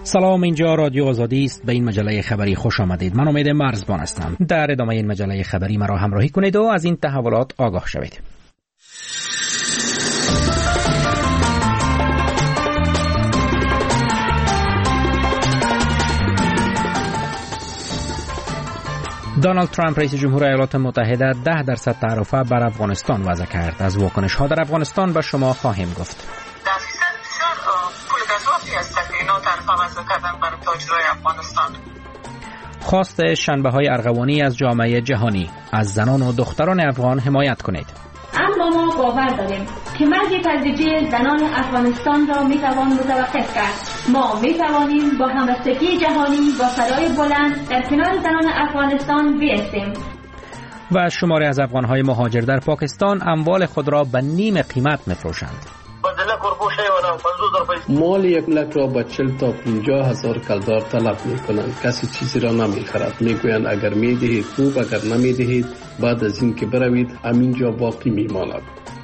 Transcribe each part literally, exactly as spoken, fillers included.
سلام، اینجا رادیو آزادی است. به این مجله خبری خوش آمدید. من امید مرزبان هستم. در ادامه این مجله خبری مرا همراهی کنید و از این تحولات آگاه شوید. دونالد ترامپ رئیس جمهور ایالات متحده ده درصد تعرفه بر افغانستان وضع کرد. از واکنش ها در افغانستان به شما خواهیم گفت. خواست شنبه های ارغوانی از جامعه جهانی: از زنان و دختران افغان حمایت کنید. اما ما باور داریم که مرگ تدریجی زنان افغانستان را می توان متوقف کرد. ما می توانیم با همبستگی جهانی با صدای بلند در کنار زنان افغانستان بایستیم. و شماری از افغان‌های مهاجر در پاکستان اموال خود را به نیم قیمت می‌فروشند. مال یک لک را با چل تا پنجاه هزار کلدار طلب می کنند. کسی چیزی را نمی خرد. می گویند اگر می دهید خوب، اگر نمی دهید بعد از این که بروید همینجا باقی می ماند.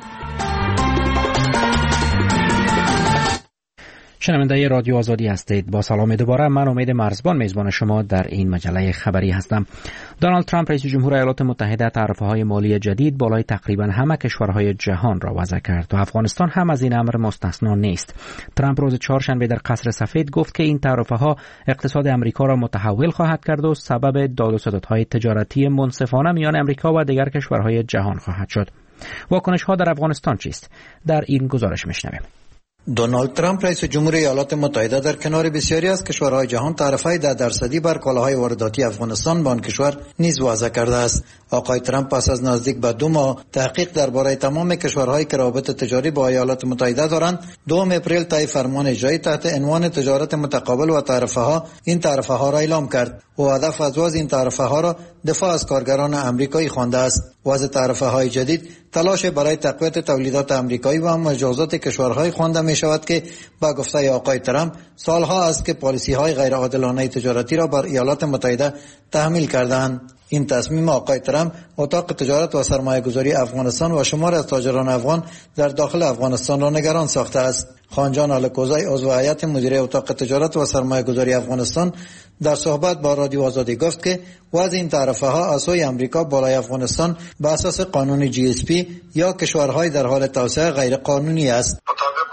شنونده رادیو آزادی هستید. با سلام دوباره، من امید مرزبان میزبان شما در این مجله خبری هستم. دونالد ترامپ رئیس جمهور ایالات متحده تعرفه‌های مالی جدید بالای تقریبا همه کشورهای جهان را وضع کرد و افغانستان هم از این امر مستثنا نیست. ترامپ روز چهارشنبه در قصر سفید گفت که این تعرفه‌ها اقتصاد امریکا را متحول خواهد کرد و سبب داد و ستدهای تجارتی منصفانه میان امریکا و دیگر کشورهای جهان خواهد شد. واکنش‌ها در افغانستان چیست؟ در این گزارش میشنویم. دونالد ترامپ رئیس جمهور ایالات متحده در کنار بسیاری از کشورهای جهان تعرفه ده درصدی بر کالاهای وارداتی افغانستان به آن کشور نیز وضع کرده است. آقای ترامپ پس از نزدیک به دو ماه تحقیق درباره تمام کشورهایی که روابط تجاری با ایالات متحده دارند، دوم اپریل طی فرمان اجرایی تحت عنوان تجارت متقابل و تعرفه ها این تعرفه ها را اعلام کرد و هدف از وضع این تعرفه ها را دفاع از کارگران امریکایی خوانده است. وضع تعرفه های جدید تلاش برای تقویت تولیدات امریکایی و مجازات کشورهای خوانده می شود که با گفته آقای ترامپ سالها است که پالیسی های غیر عادلانه تجارتی را بر ایالات متحده تحمیل کردند. این تصمیم آقای ترامپ اتاق تجارت و سرمایه گذاری افغانستان و شمار از تاجران افغان در داخل افغانستان را نگران ساخته است. خانجان الکوزی عضو هیئت مدیره اتاق تجارت و سرمایه گذاری افغانستان در صحبت با رادیو آزادی گفت که وضع این تعرفه ها از سوی امریکا بالای افغانستان به اساس قانون جی اس پی یا کشورهای در حال توسعه غیر قانونی است.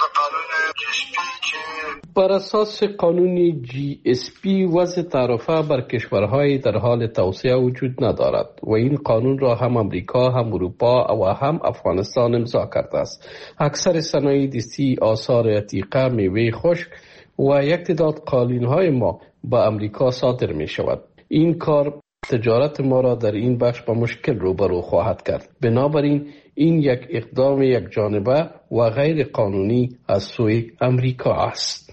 بر اساس قانون جی اس پی وضع تعرفه بر کشورهای در حال توسعه وجود ندارد و این قانون را هم امریکا، هم اروپا و هم افغانستان امضا کرده است. اکثر صنایع دستی، آثار عتیقه، میوه خشک و یک تعداد قالین‌های ما به امریکا صادر می شود. این کار تجارت ما را در این بخش با مشکل روبرو خواهد کرد. بنابراین این یک اقدام یک جانبه و غیر قانونی از سوی امریکا است.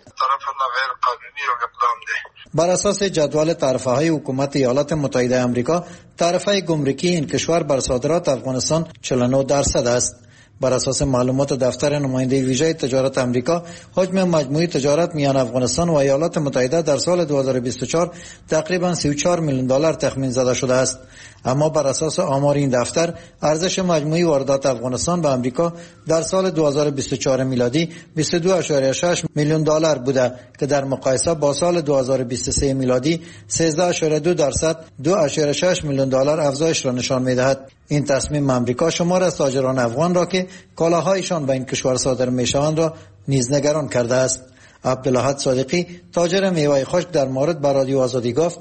بر اساس جدول تعرفه های حکومت ایالات متحده امریکا، تعرفه گمرکی این کشور بر صادرات افغانستان چهل و نه درصد است. بر اساس معلومات دفتر نماینده ویژه تجارت امریکا، حجم مجموعی تجارت میان افغانستان و ایالات متحده در سال دو هزار و بیست و چهار تقریباً سی و چهار میلیون دلار تخمین زده شده است. اما بر اساس آمار این دفتر، ارزش مجموعی واردات افغانستان به امریکا در سال دو هزار و بیست و چهار میلادی بیست و دو ممیز شش میلیون دلار بوده که در مقایسه با سال دو هزار و بیست و سه میلادی سیزده ممیز دو درصد دو ممیز شش میلیون دلار افزایش را نشان می‌دهد. این تصمیم امریکا شمار از تاجران افغان را که کالاهایشان به این کشور صادر میشوند را نیز نگران کرده است. عبدالاحد صادقی، تاجر میوه خشک، در مورد با رادیو آزادی گفت: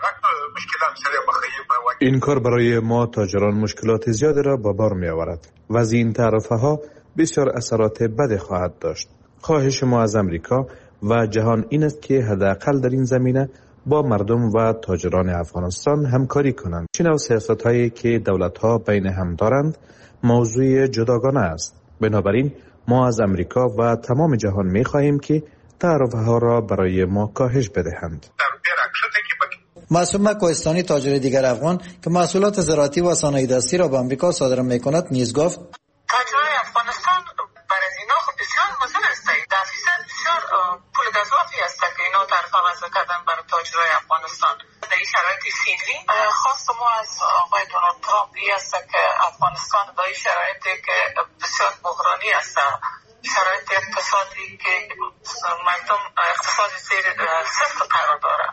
این کار برای ما تاجران مشکلات زیادی را به بار می آورد و از این تعرفه ها بسیار اثرات بد خواهد داشت. خواهش ما از امریکا و جهان این است که حداقل در این زمینه با مردم و تاجران افغانستان همکاری کنند. چه نوع سیاست هایی که دولت ها بین هم دارند موضوع جداگانه است. بنابراین ما از امریکا و تمام جهان می خواهیم که تعرفه ها را برای ما کاهش بدهند. معصومه کوهستانی، تاجر دیگر افغان که محصولات زراعتی و صنایع دستی را به امریکا صادر می‌کند، نیز گفت: تاجرای افغانستان برای از اینا خود بسیار مزل است. در فیصد بسیار پول گزافی است که اینا تعرفه وضع کردن برای تاجرای افغانستان. در این شرایط فعلی خواست ما از آقای دونالد ترامپ است که افغانستان در این شرایطی که بسیار بحرانی است شرایط اقتصادی که مردم اقتصاد زیر صفر قرار داره،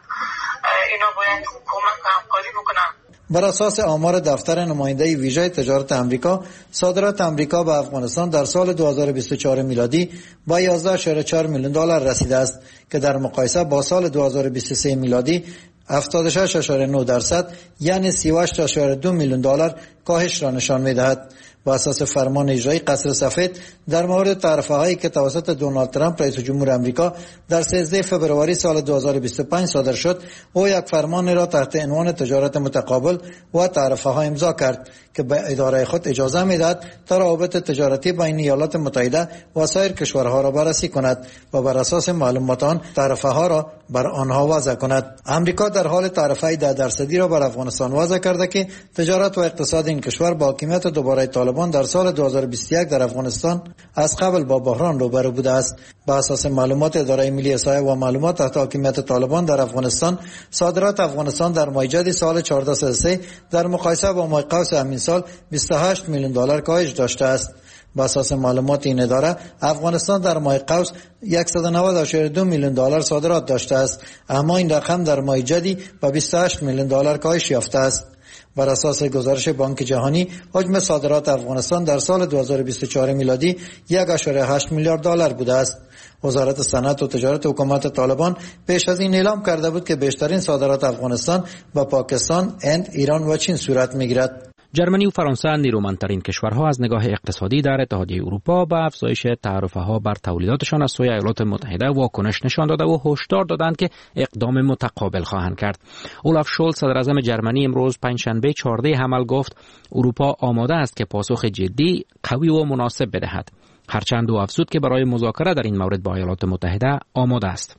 اینا باید حکومت همکاری بکنن. بر اساس آمار دفتر نماینده ویژه تجارت امریکا، صادرات امریکا به افغانستان در سال دو هزار و بیست و چهار میلادی با یازده ممیز چهار میلیون دلار رسیده است که در مقایسه با سال دو هزار و بیست و سه میلادی هفتاد و شش ممیز نه درصد یعنی سی و هشت ممیز دو میلیون دلار کاهش را نشان می‌دهد. با اساس فرمان اجرایی قصر سفید در مورد تعرفه هایی که توسط دونالد ترامپ رئیس جمهور آمریکا در سیزده فوریه سال دو هزار و بیست و پنج صادر شد، او یک فرمان را تحت عنوان تجارت متقابل و تعرفه ها امضا کرد که به اداره خود اجازه میدهد تا روابط تجارتی بین ایالات متحده و سایر کشورها را بررسی کند و بر اساس معلومات آن تعرفه ها را بر آنها وضع کند. آمریکا در حال تعرفه ده درصدی را بر افغانستان وضع کرده که تجارت و اقتصاد این کشور با حاکمیت دوباره طالبان در سال دو هزار و بیست و یک در افغانستان از قبل با بحران روبرو بوده است. با اساس معلومات اداره ملی احصایه و معلومات تحت حاکمیت طالبان در افغانستان، صادرات افغانستان در ماه جدید سال چهارده صد و سه در مقایسه با ماه قوس همین سال بیست و هشت میلیون دلار کاهش داشته است. با اساس معلومات این اداره، افغانستان در ماه قوس صد و نود ممیز دو میلیون دلار صادرات داشته است، اما این رقم در ماه جدید با بیست و هشت میلیون دلار کاهش یافته است. بر اساس گزارش بانک جهانی، حجم صادرات افغانستان در سال دو هزار و بیست و چهار میلادی یک ممیز هشت میلیارد دلار بوده است. وزارت صنعت و تجارت حکومت طالبان پیش از این اعلام کرده بود که بیشترین صادرات افغانستان به پاکستان، هند، ایران و چین صورت میگیرد. جرمنی و فرانسه نیرومندترین کشورها از نگاه اقتصادی در اتحادیه اروپا به افزایش تعرفه‌ها بر تولیداتشان از سوی ایالات متحده واکنش نشان داده و هشدار دادند که اقدام متقابل خواهند کرد. اولاف شولز صدراعظم جرمنی امروز پنجشنبه چهارده حمل گفت اروپا آماده است که پاسخ جدی، قوی و مناسب بدهد. هرچند او افزود که برای مذاکره در این مورد با ایالات متحده آماده است.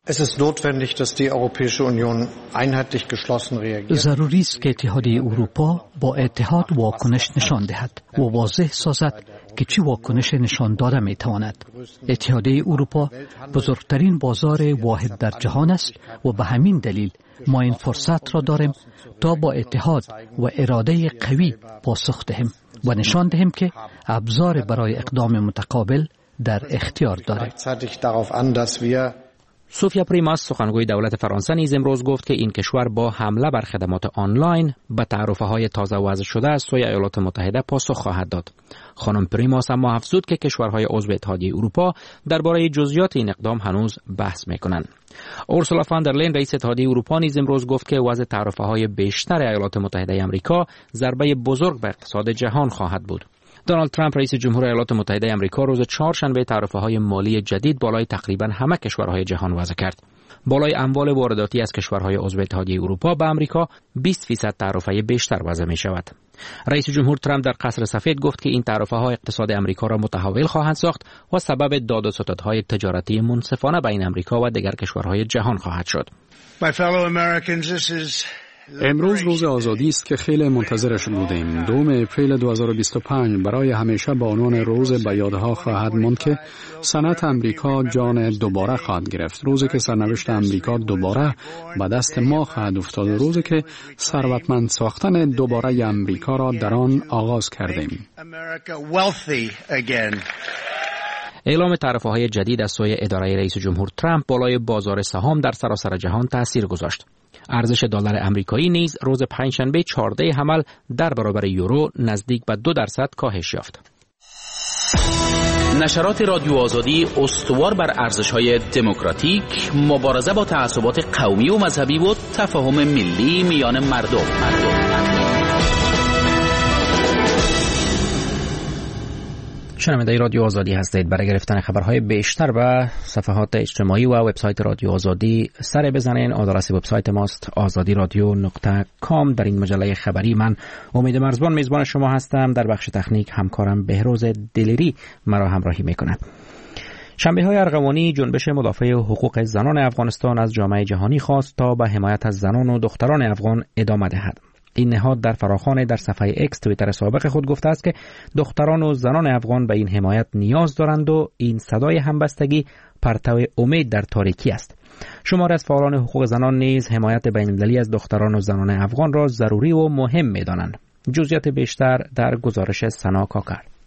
ضروری است که اتحادیه اروپا با اتحاد واکنش نشان دهد و واضح سازد که چه واکنش نشان داده می تواند. اتحادیه اروپا بزرگترین بازار واحد در جهان است و به همین دلیل ما این فرصت را داریم تا با اتحاد و اراده قوی پاسخ دهیم و نشان دهیم که ابزار برای اقدام متقابل در اختیار داریم. سوفیا پریماس سخنگوی دولت فرانسه نیز امروز گفت که این کشور با حمله بر خدمات آنلاین به تعرفه‌های تازه وضع شده از سوی ایالات متحده پاسخ خواهد داد. خانم پریماس اما افزود که کشورهای عضو اتحادیه اروپا درباره جزئیات این اقدام هنوز بحث می‌کنند. اورسولا فان در لین رئیس اتحادیه اروپا نیز امروز گفت که وضع تعرفه‌های بیشتر ایالات متحده آمریکا ضربه بزرگ به اقتصاد جهان خواهد بود. دونالد ترامپ رئیس جمهور ایالات متحده آمریکا روز چهارشنبه تعرفه‌های مالی جدید بالای تقریباً همه کشورهای جهان وضع کرد. بالای اموال وارداتی از کشورهای عضو اتحادیه اروپا به آمریکا بیست فیصد تعرفه بیشتر وضع می شود. رئیس جمهور ترامپ در قصر سفید گفت که این تعرفه‌ها اقتصاد آمریکا را متحول خواهند ساخت و سبب داد و ستدهای تجارتی منصفانه بین آمریکا و دیگر کشورهای جهان خواهد شد. امروز روز آزادی است که خیلی منتظرش بودیم. دوم اپریل دو هزار و بیست و پنج برای همیشه به عنوان روز به یادها خواهد ماند که صنعت امریکا جان دوباره خواهد گرفت. روزی که سرنوشت امریکا دوباره به دست ما خواهد افتاد. روزی که ثروتمند ساختن دوباره امریکا را در آن آغاز کردیم. اعلام تعرفه‌های جدید از سوی اداره رئیس جمهور ترامپ بالای بازار سهام در سراسر جهان تاثیر گذاشت. ارزش دلار آمریکایی نیز روز پنجشنبه چهارده حمل در برابر یورو نزدیک به دو درصد کاهش یافت. نشرات رادیو آزادی استوار بر ارزش‌های دموکراتیک، مبارزه با تعصبات قومی و مذهبی و تفاهم ملی میان مردم. مردم. شنونده رادیو آزادی هستید. برای گرفتن خبرهای بیشتر و صفحات اجتماعی و وبسایت رادیو آزادی سر بزنین. آدرس وبسایت ماست آزادی رادیو نقطه کام. در این مجله خبری من امید مرزبان میزبان شما هستم. در بخش تکنیک همکارم بهروز دلیری مرا همراهی میکند. شنبه های ارغوانی جنبش مدافع حقوق زنان افغانستان از جامعه جهانی خواست تا به حمایت از زنان و دختران افغان ادامه دهد. این نهاد در فراخوان در صفحه اکس توییتر سابق خود گفته است که دختران و زنان افغان به این حمایت نیاز دارند و این صدای همبستگی پرتو امید در تاریکی است. شمار از فعالان حقوق زنان نیز حمایت بین‌المللی از دختران و زنان افغان را ضروری و مهم می‌دانند. جزئیات بیشتر در گزارش سنا کاکر.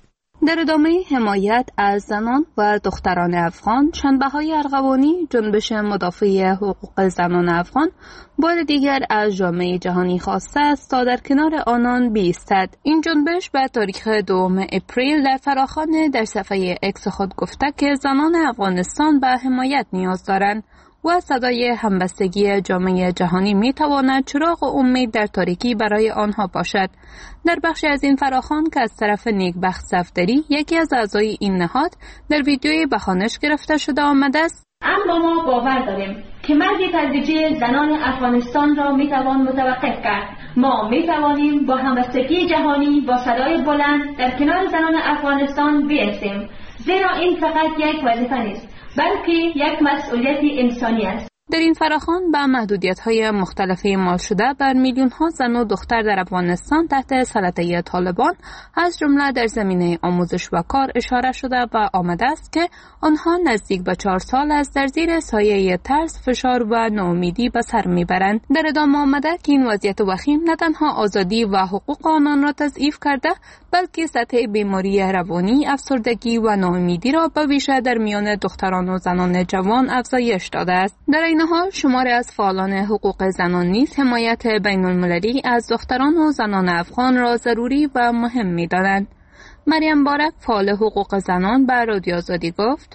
در ادامه حمایت از زنان و دختران افغان، شنبه‌های ارغوانی جنبش مدافع حقوق زنان افغان بار دیگر از جامعه جهانی خواسته است تا در کنار آنان بایستد. این جنبش به تاریخ دوم اپریل در فراخوان در صفحه اکس خود گفته که زنان افغانستان به حمایت نیاز دارند و صدای همبستگی جامعه جهانی می تواند چراغ امید در تاریکی برای آنها باشد. در بخشی از این فراخوان که از طرف نیکبخت صفدری، یکی از اعضای این نهاد، در ویدیوی به خوانش گرفته شده آمده است: اما ما باور داریم که مرگ تدریجی زنان افغانستان را می توان متوقف کرد. ما می توانیم با همبستگی جهانی با صدای بلند در کنار زنان افغانستان بایستیم، زیرا این فقط یک وظیفه نیست بلکه یک مسئولیت انسانی است. در این فراخوان به محدودیت‌های مختلف اعمال شده بر میلیون‌ها زن و دختر در افغانستان تحت سلطه طالبان از جمله در زمینه آموزش و کار اشاره شده و آمده است که آنها نزدیک به چهار سال از در زیر سایه ترس، فشار و ناامیدی به سر میبرند. در ادامه آمده که این وضعیت وخیم نه تنها آزادی و حقوق آنان را تضعیف کرده، بلکه سطح بیماری روانی، افسردگی و ناامیدی را به ویژه در میان دختران و زنان جوان افزایش داده است. در این حال شماری از فعالان حقوق زنان نیز حمایت بین المللی از دختران و زنان افغان را ضروری و مهم می‌دانند. مریم بارک، فعال حقوق زنان، به رادیو آزادی گفت: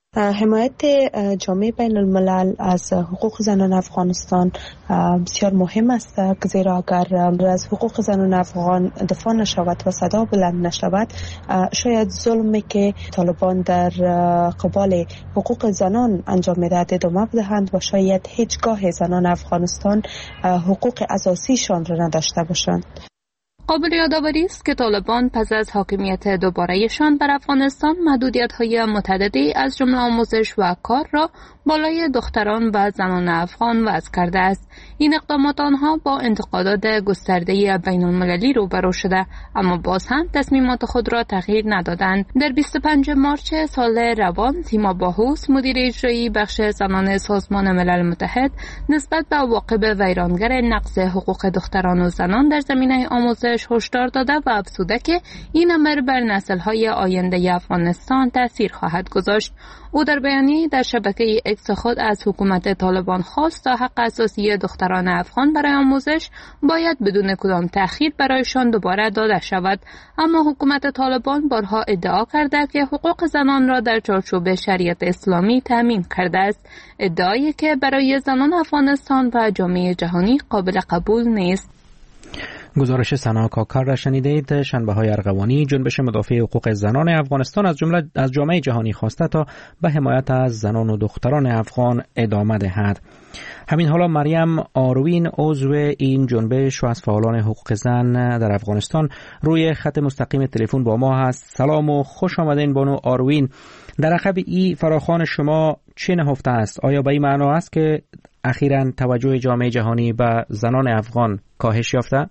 حمایت جامعه بین الملل از حقوق زنان افغانستان بسیار مهم است، زیرا اگر از حقوق زنان افغان دفاع نشود و صدا بلند نشود، شاید ظلمی که طالبان در قبال حقوق زنان انجام می‌دهند ادامه بدهند و شاید هیچگاه زنان افغانستان حقوق اساسیشان را نداشته باشند. قابل یادآوری است که طالبان پس از حاکمیت دوباره‌شان بر افغانستان محدودیت‌های متعددی از جمله آموزش و کار را بالای دختران و زنان افغان وضع کرده است. این اقدامات آنها با انتقادات گسترده بین‌المللی روبرو شده، اما باز هم تصمیمات خود را تغییر ندادند. در بیست و پنجم مارس سال روان، سیما باهوس، مدیر اجرایی بخش زنان سازمان ملل متحد، نسبت به عواقب ویرانگر نقض حقوق دختران و زنان در زمینه آموزش هشدار داده و افزوده که این امر بر نسل‌های آینده افغانستان تأثیر خواهد گذاشت. او در بیانیه در شبکه اکس خود از حکومت طالبان خواست تا حق اساسی دختران افغان برای آموزش باید بدون کدام تأخیر برایشان دوباره داده شود، اما حکومت طالبان بارها ادعا کرده که حقوق زنان را در چارچوب شریعت اسلامی تامین کرده است، ادعایی که برای زنان افغانستان و جامعه جهانی قابل قبول نیست. گزارش سنا کاکر را شنیدید. شنبه‌های ارغوانی جنبش مدافع حقوق زنان افغانستان از جمله از جامعه جهانی خواسته تا به حمایت از زنان و دختران افغان ادامه دهد. همین حالا مریم آروین، عضو این جنبش و از فعالان حقوق زن در افغانستان، روی خط مستقیم تلفن با ما هست. سلام و خوش آمدین بانو آروین. در عقب این فراخوان شما چه نهفته است؟ آیا به این معنا است که اخیراً توجه جامعه جهانی به زنان افغان کاهش یافته؟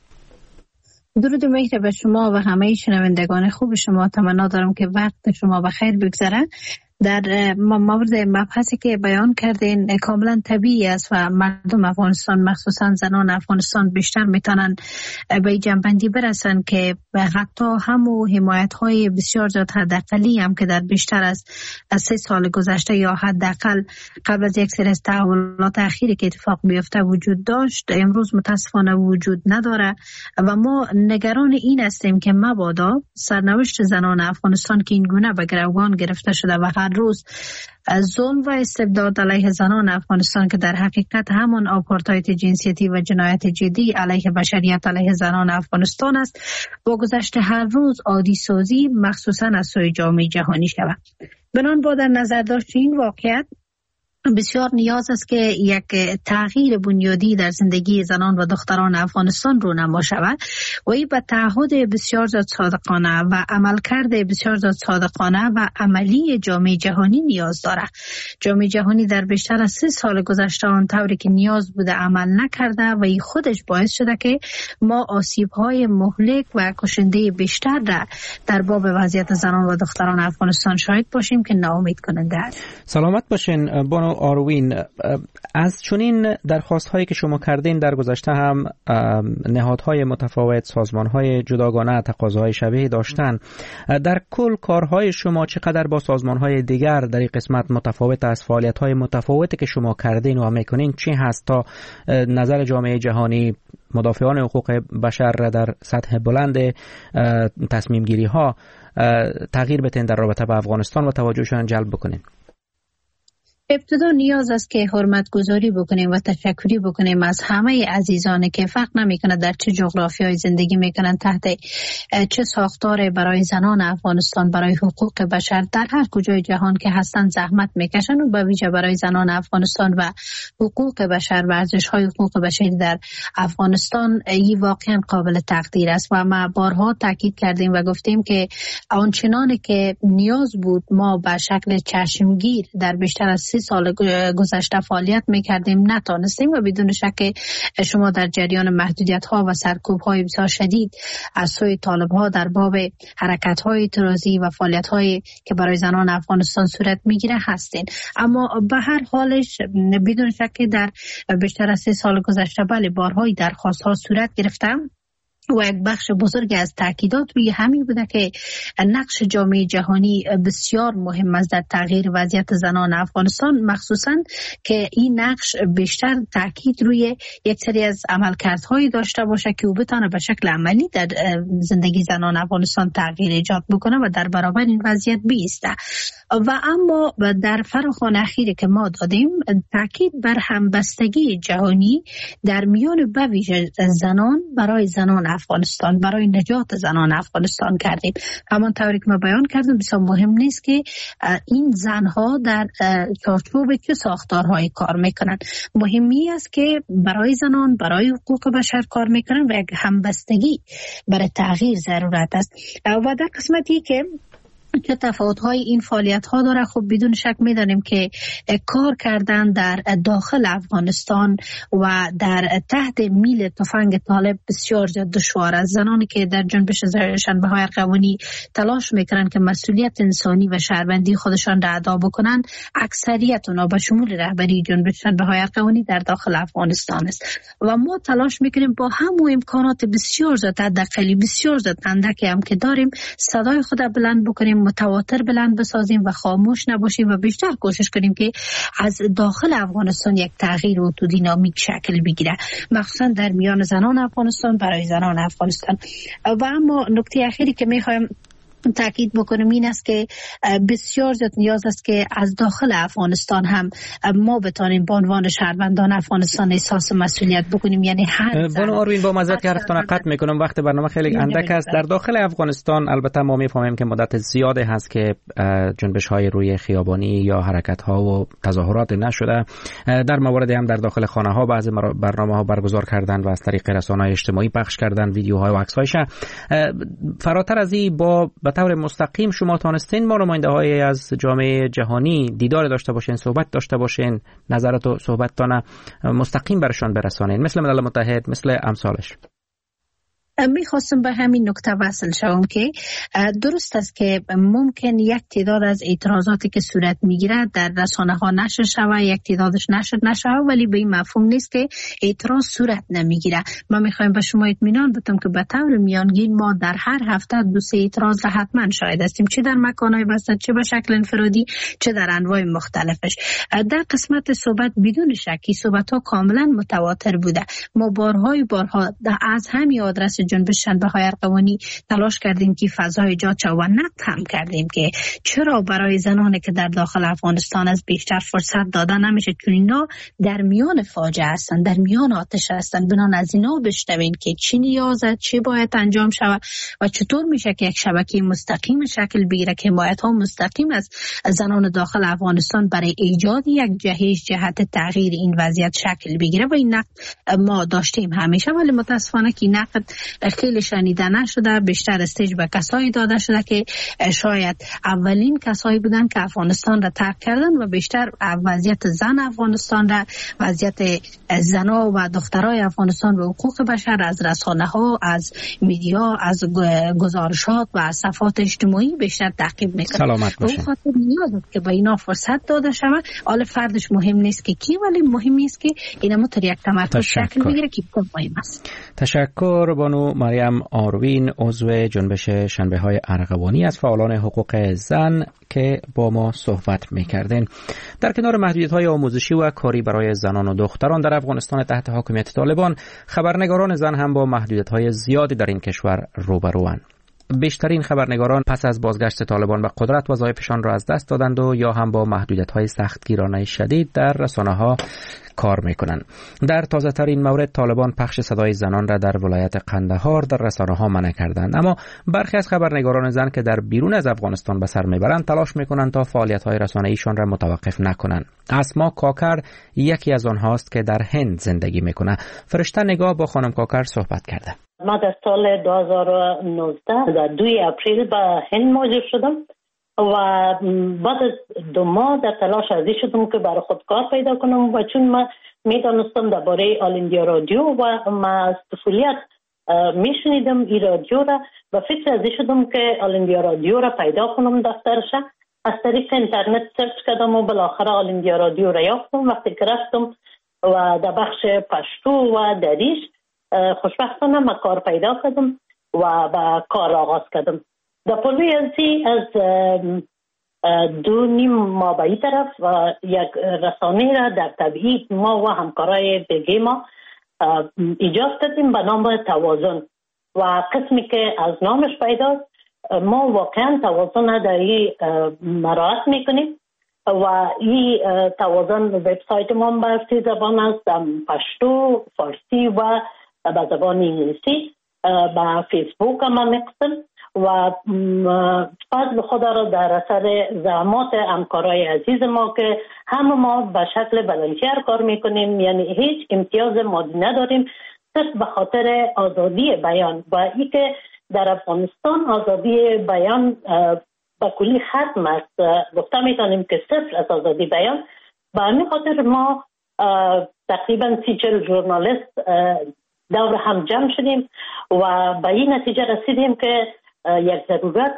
درود و مهر به شما و همه شنوندگان خوب شما. تمنا دارم که وقت شما بخیر بگذره. در مورد مبحثی که بیان کردین کاملا طبیعی است و مردم افغانستان مخصوصا زنان افغانستان بیشتر میتونن به این جنبندی برسن که حتی همو حمایت های بسیار زیاد حداقلی هم که در بیشتر از سه سال گذشته یا حداقل قبل از یک سری از تحولات اخیری که اتفاق بیفته وجود داشت، امروز متاسفانه وجود نداره و ما نگران این هستیم که مبادا سرنوشت زنان افغانستان که این گونه به گروگان گرفته شده و هر روز ظلم و استبداد علیه زنان افغانستان که در حقیقت همان آپارتاید جنسیتی و جنایت جدی علیه بشریت علیه زنان افغانستان است، با گذشت هر روز عادی سازی مخصوصا از سوی جامعه جهانی شود. بنان با در نظر داشت این واقعیت بسیار نیاز است که یک تغییر بنیادی در زندگی زنان و دختران افغانستان رونما شود و این به تعهد بسیار زیاد صادقانه و عملکرد بسیار زیاد صادقانه و عملی جامعه جهانی نیاز دارد. جامعه جهانی در بیشتر از سه سال گذشته آن طوری که نیاز بوده عمل نکرده و این خودش باعث شده که ما آسیب‌های مهلک و کشنده بیشتر را در باب وضعیت زنان و دختران افغانستان شاهد باشیم که ناامید کننده است. سلامت باشین. بانو آروین، از چنین درخواست هایی که شما کردین در گذشته هم نهادهای متفاوت، سازمان های جداگانه تقاضاهای شبیه داشتن. در کل کارهای شما چقدر با سازمان های دیگر در این قسمت متفاوت است؟ فعالیت های متفاوتی که شما کردین و میکنین چی هست تا نظر جامعه جهانی، مدافعان حقوق بشر در سطح بلند تصمیم گیری ها تغییر بتین در رابطه با افغانستان و توجهشان جلب بکنین؟ ابتدا نیاز است که حرمت گذاری بکنیم و تشکری بکنیم از همه عزیزانی که فرق نمیکنه در چه جغرافیای زندگی میکنن، تحت چه ساختار، برای زنان افغانستان، برای حقوق بشر در هر کجای جهان که هستن زحمت میکشن و به ویژه برای زنان افغانستان و حقوق بشر و ارزش‌های حقوق بشری در افغانستان. این واقعا قابل تقدیر است و ما بارها تاکید کردیم و گفتیم که آنچنانی که نیاز بود ما به شکل چشمگیر در بیشتر از سی سال گذشته فعالیت میکردیم نتانستیم و بدون شک شما در جریان محدودیت ها و سرکوب های بسیار شدید از سوی طالب ها در باب حرکت های اعتراضی و فعالیت هایی که برای زنان افغانستان صورت میگیره هستین. اما به هر حالش بدون شک در بیشتر از سی سال گذشته بله بارهای درخواست ها صورت گرفتم و یک بخش بزرگ از تاکیدات روی همین بوده که نقش جامعه جهانی بسیار مهم است در تغییر وضعیت زنان افغانستان، مخصوصا که این نقش بیشتر تاکید روی یک سری از عملکردهایی داشته باشه که او بتونه به شکل عملی در زندگی زنان افغانستان تغییر ایجاد بکنه و در برابر این وضعیت بایسته. و اما در فراخوان اخیری که ما دادیم تاکید بر همبستگی جهانی در میان به ویژه زنان برای زنان افغانستان، برای نجات زنان افغانستان کردیم. همانطوری که ما بیان کردیم بسیار مهم نیست که این زنها در چارچوب چه ساختارهای کار میکنن، مهمی است که برای زنان، برای حقوق بشر کار میکنن و یک همبستگی برای تغییر ضرورت است. و در قسمتی که چه تفاوت‌های این فعالیت‌ها داره، خب بدون شک می‌دانیم که کار کردن در داخل افغانستان و در تحت میل تفنگ طالب بسیار زیاد دشوار است. زنانی که در جنبش شنبه‌های ارغوانی تلاش می‌کنند که مسئولیت انسانی و شهروندی خودشان را ادا بکنند، اکثریت اونها به شمول رهبری جنبش شنبه‌های ارغوانی در داخل افغانستان است و ما تلاش می‌کنیم با همون امکانات بسیار زیاد، حداقل بسیار زیاد اندکی هم که داریم، صدای خود بلند بکنیم، متواتر بلند بسازیم و خاموش نباشیم و بیشتر کوشش کنیم که از داخل افغانستان یک تغییر اتودینامیک شکل بگیره، مخصوصا در میان زنان افغانستان، برای زنان افغانستان. و اما نکته اخیری که میخوایم تاکید بکنم این است که بسیار زیاد نیاز است که از داخل افغانستان هم ما بتانیم به عنوان شهروندان افغانستان احساس مسئولیت بکنیم. یعنی هر بانو آروین با معذرت که حرفتان قطع میکنم، وقت برنامه خیلی اندک است. در داخل افغانستان البته ما میفهمیم که مدت زیادی هست که جنبش های روی خیابانی یا حرکت ها و تظاهرات نشده. در موارد هم در داخل خانه ها بعضی برنامه ها برگزار کردن و از طریق رسانه‌های اجتماعی پخش کردن ویدیوهای و عکس‌هایش. فراتر از این با به طور مستقیم شما تانستین با نماینده‌های از جامعه جهانی دیدار داشته باشین، صحبت داشته باشین، نظرات و صحبتتان مستقیم برشان برسانین، مثل ملل متحد، مثل امثالش؟ میخواستم به همین نکته وصل شوم که درست است که ممکن یک تعداد از اعتراضاتی که صورت میگیره در رسانه ها نشر شود، یک تعدادش نشر نشود، ولی به این مفهوم نیست که اعتراض صورت نمیگیره. ما میخوایم به شما اطمینان بدم که به طور میانگین ما در هر هفته دو سه اعتراض را حتما شاهد هستیم، چه در مکانهای بسته، چه به شکل انفرادی، چه در انواع مختلفش. در قسمت صحبت بدون شکی صحبت ها کاملا متواتر بوده. ما بارهای بارها از همین آدرس جنبش شنبه‌های ارغوانی تلاش کردیم که فضای ایجاد شود و نقد هم کردیم که چرا برای زنانی که در داخل افغانستان از بیشتر فرصت داده نمیشه، چون اینا در میان فاجعه هستن، در میان آتش هستن. بنان از اینا بشنوین که چی نیازه، چی باید انجام شود و چطور میشه که یک شبکه مستقیم شکل بگیره که حمایت‌ها مستقیم از زنان داخل افغانستان برای ایجاد یک جهش جهت تغییر این وضعیت شکل بگیره. و این نقد ما داشتیم همیشه، ولی متاسفانه که نقد خیلی شنیده نشده، بیشتر استیج به کسایی داده شده که شاید اولین کسایی بودن که افغانستان را ترک کردن و بیشتر وضعیت زن افغانستان را، وضعیت زنها و دخترای افغانستان و حقوق بشر از رسانه ها، از میدیا، از گزارشات و از صفحات اجتماعی بیشتر تعقیب میکنه. سلامت باشه. به خاطر نیاز که به اینا فرصت داده شود. حال فردش مهم نیست که کی، ولی مهم است که اینا متر یک تمرکز شکل بگیره که مهم است. تشکر بانو مریم آروین، عضو جنبش شنبه های ارغوانی از فعالان حقوق زن که با ما صحبت میکردین. در کنار محدودیت‌های آموزشی و کاری برای زنان و دختران در افغانستان تحت حاکمیت طالبان، خبرنگاران زن هم با محدودیت‌های زیادی در این کشور روبروان. بیشترین خبرنگاران پس از بازگشت طالبان به قدرت وظایفشان را از دست دادند و یا هم با محدودیت‌های سختگیرانه شدید در رسانه‌ها کار می‌کنند. در تازه‌ترین مورد طالبان پخش صدای زنان را در ولایت قندهار در رسانه‌ها منع کردند، اما برخی از خبرنگاران زن که در بیرون از افغانستان به سر می‌برند تلاش می‌کنند تا فعالیت‌های رسانه‌ایشان را متوقف نکنند. اسما کاکر یکی از آنهاست که در هند زندگی می‌کند. فرشته نگاه با خانم کاکر صحبت کرده. ما در سال دو هزار و نوزده در دوی اپریل به هند مهاجر شدم و بعد از دو ماه در تلاش ازی شدم که برای خود کار پیدا کنم و چون من میدانستم درباره آل ایندیا رادیو و ما از طفولیت میشنیدم این رادیو را، و فکر ازی شدم که آل ایندیا رادیو را پیدا کنم دفترش. از طریق اینترنت سرچ کردم و بالاخره آل ایندیا رادیو را یافتم. وقتی که رفتم و در بخش پشتو و دریش خوشبختانه من کار پیدا کردم و به کار آغاز کردم. در پلوی ازی از دو نیم ماه به این طرف یک رسانه را در تبعید ما و همکارای دیگه ما ایجاد کردیم به نام توازن و قسمی که از نامش پیداست ما واقعا توازن در این مراعات میکنیم و این توازن وبسایت ما به سی زبان است، پشتو، فارسی و به زبان انگلیسی. با فیسبوک هم میقسم و فضل خدا را در اثر زحمات همکارای عزیز ما که همه ما به شکل والنتیر کار میکنیم، یعنی هیچ امتیاز مادی نداریم، صرف به خاطر آزادی بیان و ای که در افغانستان آزادی بیان به کلی ختم است. گفته میتونیم که صفر از آزادی بیان. به همین خاطر ما تقریبا سی چل ژورنالیست دور هم جمع شدیم و به این نتیجه رسیدیم که یک ضرورت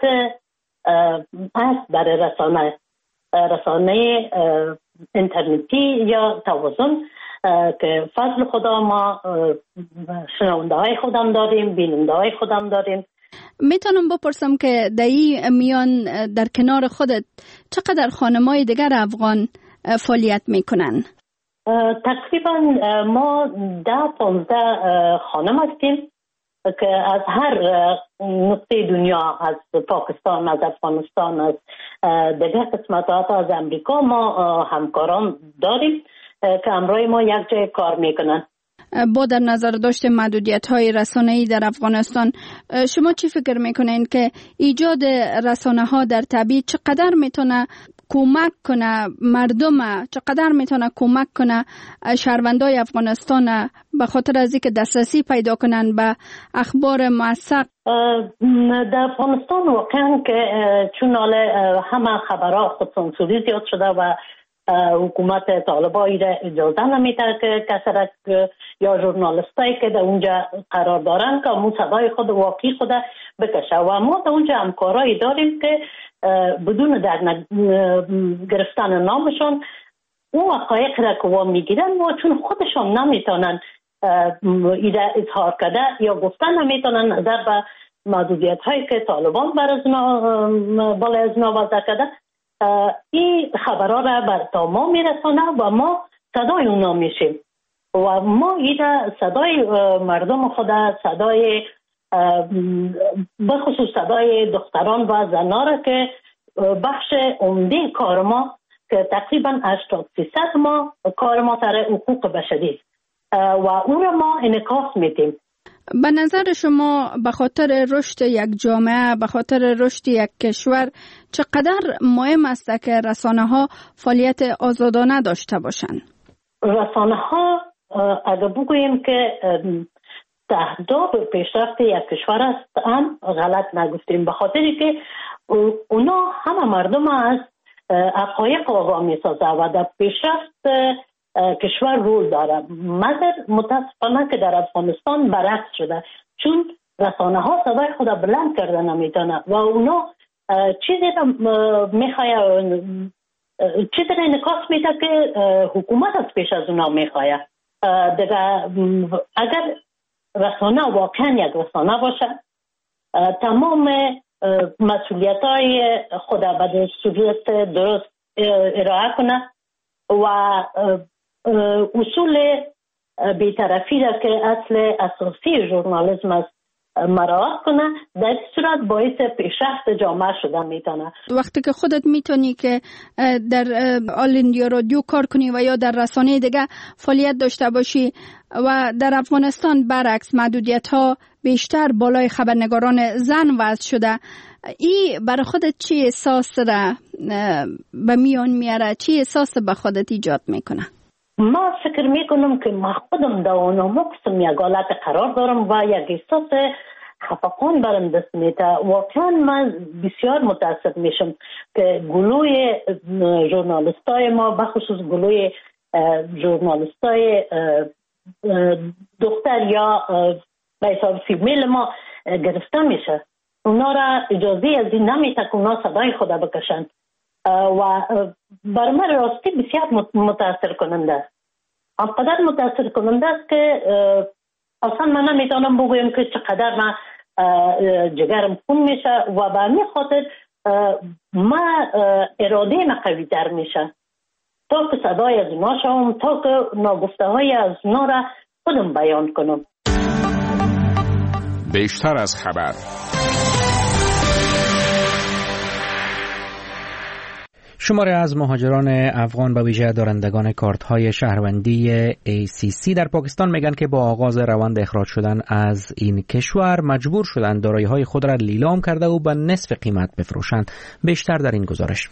است برای رسانه رسانه اینترنتی یا توازن که فضل خدا ما شنونده های خودم داریم، بیننده های خودم داریم. میتونم بپرسم که در این میان در کنار خودت چقدر خانم‌های دیگر افغان فعالیت میکنن؟ تقریبا ما ده پانزده خانم هستیم که از هر نقطه دنیا، از پاکستان، از افغانستان، از دیگر قسمت‌ها، از امریکا ما همکاران داریم که همراه ما یک جای کار میکنن. با در نظر داشته محدودیت‌های رسانه‌ای در افغانستان، شما چی فکر میکنین که ایجاد رسانه‌ها در تبعید چقدر میتونه کمک کنه مردم، چقدر میتونه کمک کنه شهروندای افغانستان به خاطر از اینکه دسترسی پیدا کنن به اخبار موثق؟ در افغانستان واقعا که چون همه خبرها خودسانسوری زیاد شده و حکومت طالبان را اجازه نمیده که کسرک یا ژورنالیستایی که در اونجا قرار دارن که مو صدای خود واقعی خود بکشه و ما در اونجا همکارایی داریم که بدون در گرفتن نامشان اون حقایق را که وام میگیرن و چون خودشان نمیتونن ایده اظهار کرده یا گفتن نمیتونن نظر به محدودیت هایی که طالبان بر از بالای از ما وضع کرده، این خبرها را بر تا ما میرسانه و ما صدای اونا میشیم و ما ایده صدای مردم خود، صدای بخصوص صدای دختران و زنان را که بخش عمده کار ما که تقریبا هشتاد درصد ما کار ما سر حقوق بشری و اون را ما انعکاس میدیم. به نظر شما به خاطر رشد یک جامعه، به خاطر رشد یک کشور چقدر مهم است که رسانه ها فعالیت آزادانه داشته باشند؟ رسانه ها اگر بگوییم که اهداف پیشرفت یک کشور است هم غلط نگفتیم، به خاطری که اونا همه مردم از حقایق آقا می سازه و در پیشرفت کشور رول داره. مگر متاسفانه که در افغانستان برعکس شده، چون رسانه ها صدای خود بلند کرده نمیتونه و اونا چیزی را میخواه چیزی را انعکاس میده که حکومت از پیش از اونا میخواه. دیگه اگر رسانه واقعا یک رسانه باشه، تمام مسئولیت های خود به صورت درست ارائه کنه و اصول بی‌طرفی را که اصل اساسی ژورنالیسم است مراعات کنه، در صورت باعث پیشرفت جامعه شدن میتونه. وقتی که خودت میتونی که در آل اندیا رادیو کار کنی و یا در رسانه دیگه فعالیت داشته باشی و در افغانستان برعکس محدودیت ها بیشتر بالای خبرنگاران زن وضع شده، ای برای خودت چی احساس را به میان میاره؟ چی احساس به خودت ایجاد میکنه؟ ما فکر میکنم که ما خودم در اونم قسم یک حالت قرار دارم و یک احساس خفقان برم دست میده. واقعا من بسیار متاسف میشم که گلوی ژورنالیستای ما، بخصوص گلوی ژورنالیستای دختر یا به حساب فیمیل ما گرفته میشه. اونا را اجازه از این نمیده که اونا صدای خود بکشن و بر من راستی بسیار متاثر کننده است. آنقدر متاثر کننده است که اصلا من نمیتونم بگویم که چقدر من جگرم خون میشه و به همین خاطر من اراده من قوی تر میشه تا که صدای از اونا شوم، تا که ناگفته های از اونا را خودم بیان کنم. بیشتر از خبر. شماری از مهاجران افغان به ویژه دارندگان کارت‌های شهروندی ای سی سی در پاکستان میگن که با آغاز روند اخراج شدن از این کشور مجبور شدند دارایی‌های خود را لیلام کرده و به نصف قیمت بفروشند. بیشتر در این گزارش.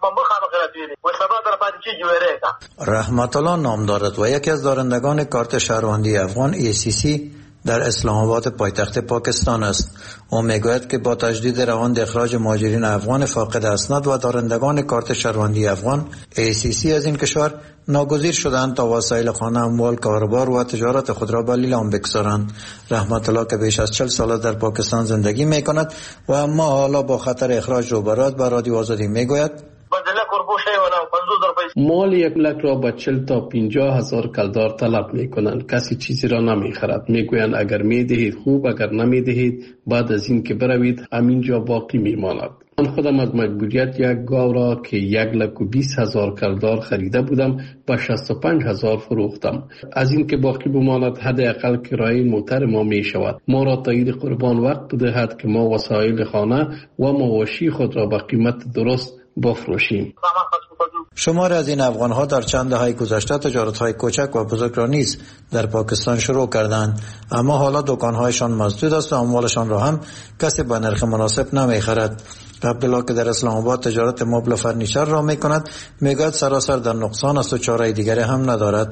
رحمت الله نام دارد و یکی از دارندگان کارت شهروندی افغان ای سی سی در اسلام آباد پایتخت پاکستان است. او میگوید که با تجدید روند اخراج مهاجرین افغان فاقد اسناد و دارندگان کارت شهروندی افغان ای سی سی از این کشور ناگزیر شدند تا وسایل خانه، اموال، کاروبار و تجارت خود را به لیلام بگذارند. رحمت الله که بیش از چهل سال در پاکستان زندگی میکند و اما حالا با خطر اخراج روبرو است، به رادیو آزادی میگوید مال یک لک را با چل تا پینجاه هزار کلدار طلب می کنند. کسی چیزی را نمی خرد. می گویند اگر می دهید خوب، اگر نمی دهید بعد از این که بروید همینجا باقی می ماند. من خودم از مجبوریت یک گاو را که یک لک و بیست هزار کلدار خریده بودم با شصت و پنج هزار فروختم. از این که باقی بماند حداقل کرایه موتر ما می شود. ما را تایید قربان وقت بدهد که ما وسایل خانه و مواشی خود را با قیمت درست بفروشیم. شمار از این افغان‌ها در چند دهه گذشته تجارت‌های کوچک و بزرگ را نیز در پاکستان شروع کردند، اما حالا دکان‌هایشان مسدود است و اموالشان را هم کسی به نرخ مناسب نمی‌خرد. عبدالله که در اسلام آباد تجارت مبل و فرنیچر را می‌کند میگوید سراسر در نقصان است و چاره دیگری هم ندارد.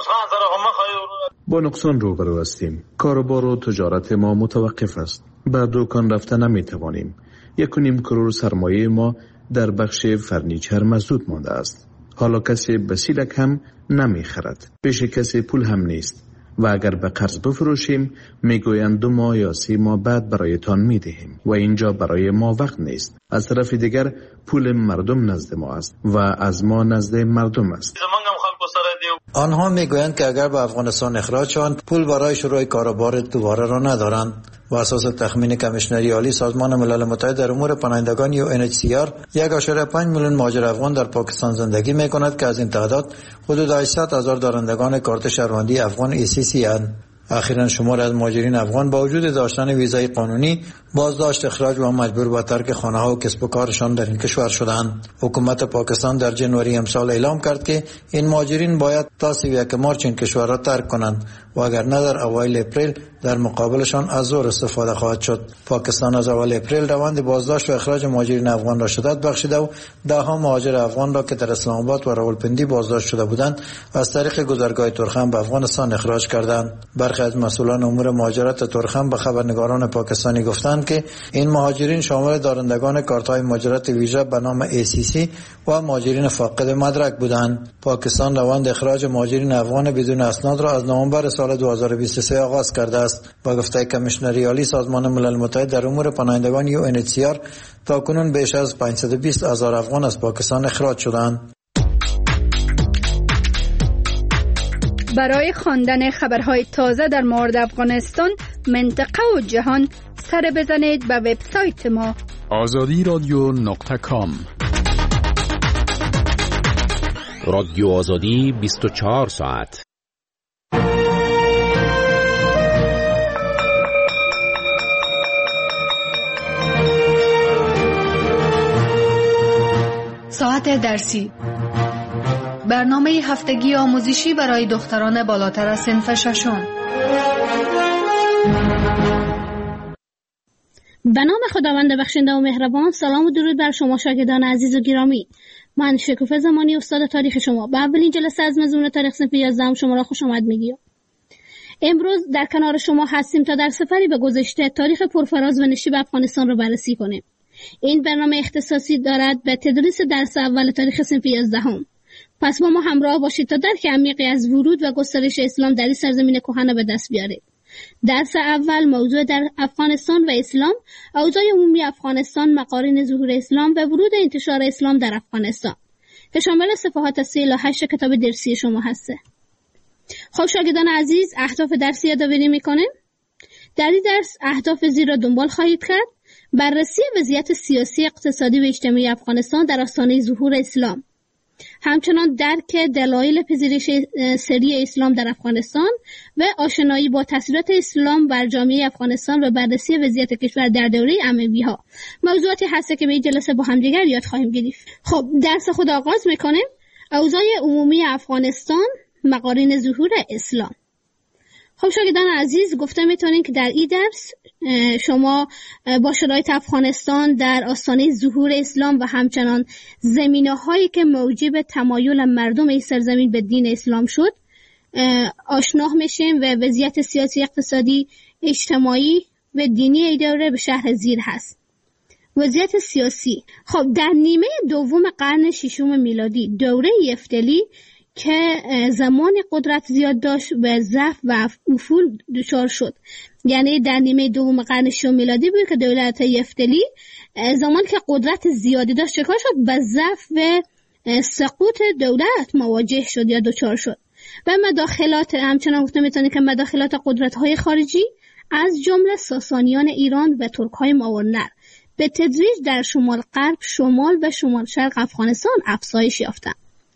با نقصان روبرو هستیم. کاروبار و تجارت ما متوقف است. به دکان رفته نمی‌توانیم. یک و نیم کرور سرمایه ما در بخش فرنیچر مسدود مانده است. حالا کسی بسیلک هم نمی خرد. پیش کسی پول هم نیست و اگر به قرض بفروشیم میگویند دو ماه یا سی ماه بعد برایتان میدهیم و اینجا برای ما وقت نیست. از طرف دیگر پول مردم نزد ما است و از ما نزد مردم است. آنها میگویند که اگر به افغانستان اخراج شوند پول برای شروع کاروبار دوباره را ندارند. و اساس تخمین کمیشنری عالی سازمان ملل متحد در امور پناهندگان یو ان اچ سی آر یک و پنج میلیون مهاجر افغان در پاکستان زندگی میکند که از این تعداد حدود هشتصد هزار دارندگان کارت شهروندی افغان ای سی سی اند. اخیراً شمار از مهاجرین افغان با وجود داشتن ویزای قانونی بازداشت، اخراج و مجبور به ترک خانه‌ها و کسب و کارشان در این کشور شدند. حکومت پاکستان در جنوری امسال اعلام کرد که این مهاجرین باید تا سی و یک مارچ این کشور را ترک کنند و و اگر نه در اوایل اپریل در مقابلشان از زور استفاده خواهد شد. پاکستان از اول اپریل روند بازداشت و اخراج مهاجرین افغان را شدت بخشیده و ده ها مهاجر افغان را که در اسلام آباد و راولپندی بازداشت شده بودند از طریق گذرگاه ترخم به افغانستان اخراج کردند. برخی از مسئولان امور مهاجرت ترخم به خبرنگاران پاکستانی گفتند که این مهاجرین شامل دارندگان کارت‌های مهاجرت ویژه به نام ای سی سی و مهاجرین فاقد مدرک بودند. پاکستان روند اخراج مهاجرین افغان بدون اسناد را از نوامبر سال دو هزار و بیست و سه آغاز کرده است. با گفته کمیشنری عالی سازمان ملل متحد در امور پناهندگان یو ان اچ سی آر تاکنون بیش از پانصد و بیست هزار افغان از پاکستان اخراج شدند. برای خواندن خبرهای تازه در مورد افغانستان، منطقه و جهان سر بزنید به وبسایت ما آزادی رادیو نقطه کام. رادیو آزادی بیست و چهار ساعت. ساعت درسی، برنامه هفتگی آموزشی برای دختران بالاتر از صنف ششم. به نام خداوند بخشنده و مهربان. سلام و درود بر شما شاگردان عزیز و گرامی. من شکوفه زمانی استاد تاریخ شما به اولین جلسه از مضمون تاریخ صنف یازده شما را خوش آمد میگیم. امروز در کنار شما هستیم تا در سفری به گذشته تاریخ پرفراز و نشیب افغانستان را بررسی کنیم. این برنامه اختصاصی دارد به تدریس درس اول تاریخ صنف یازده. پس با ما همراه باشید تا درک عمیقی از ورود و گسترش اسلام در این سرزمین کهنه به دست بیارید. درس اول موضوع در افغانستان و اسلام، اوضاع عمومی افغانستان، مقارن ظهور اسلام و ورود انتشار اسلام در افغانستان که شامل صفحات سی الی هشت کتاب درسی شما هسته. خب شاگردان عزیز، اهداف درسی یادآوری میکنیم. در این درس اهداف زیر را دنبال خواهید کرد: بررسی وضعیت سیاسی، اقتصادی و اجتماعی افغانستان در آستانه ظهور اسلام، همچنان درک دلایل پذیرش سری اسلام در افغانستان و آشنایی با تاثیرات اسلام بر جامعه افغانستان و بررسی وضعیت کشور در دوره اموی‌ها. موضوعاتی هست که به این جلسه با هم دیگر یاد خواهیم گرفت. خب درس خود آغاز میکنیم. اوضاع عمومی افغانستان، مقارن ظهور اسلام. خب شاگردان عزیز، گفته میتونین که در این درس شما با شرایط افغانستان در آستانه ظهور اسلام و همچنان زمینه‌هایی که موجب تمایل مردم این سرزمین به دین اسلام شد آشنا میشیم و وضعیت سیاسی، اقتصادی، اجتماعی و دینی این دوره به شرح زیر هست. وضعیت سیاسی. خب در نیمه دوم قرن ششم میلادی، دوره یفتلی که زمان قدرت زیاد داشت و ضعف و افول دچار شد، یعنی در نیمه دوم قرن ششم میلادی بود که دولت یفتلی زمان که قدرت زیادی داشت چکار شد؟ به ضعف و سقوط دولت مواجه شد یا دچار شد و مداخلات، همچنان گفته میتونه که مداخلات قدرت‌های خارجی از جمله ساسانیان ایران و ترک‌های ماورنر به تدریج در شمال غرب، شمال و شمال شرق افغانستان افزایش یافتند.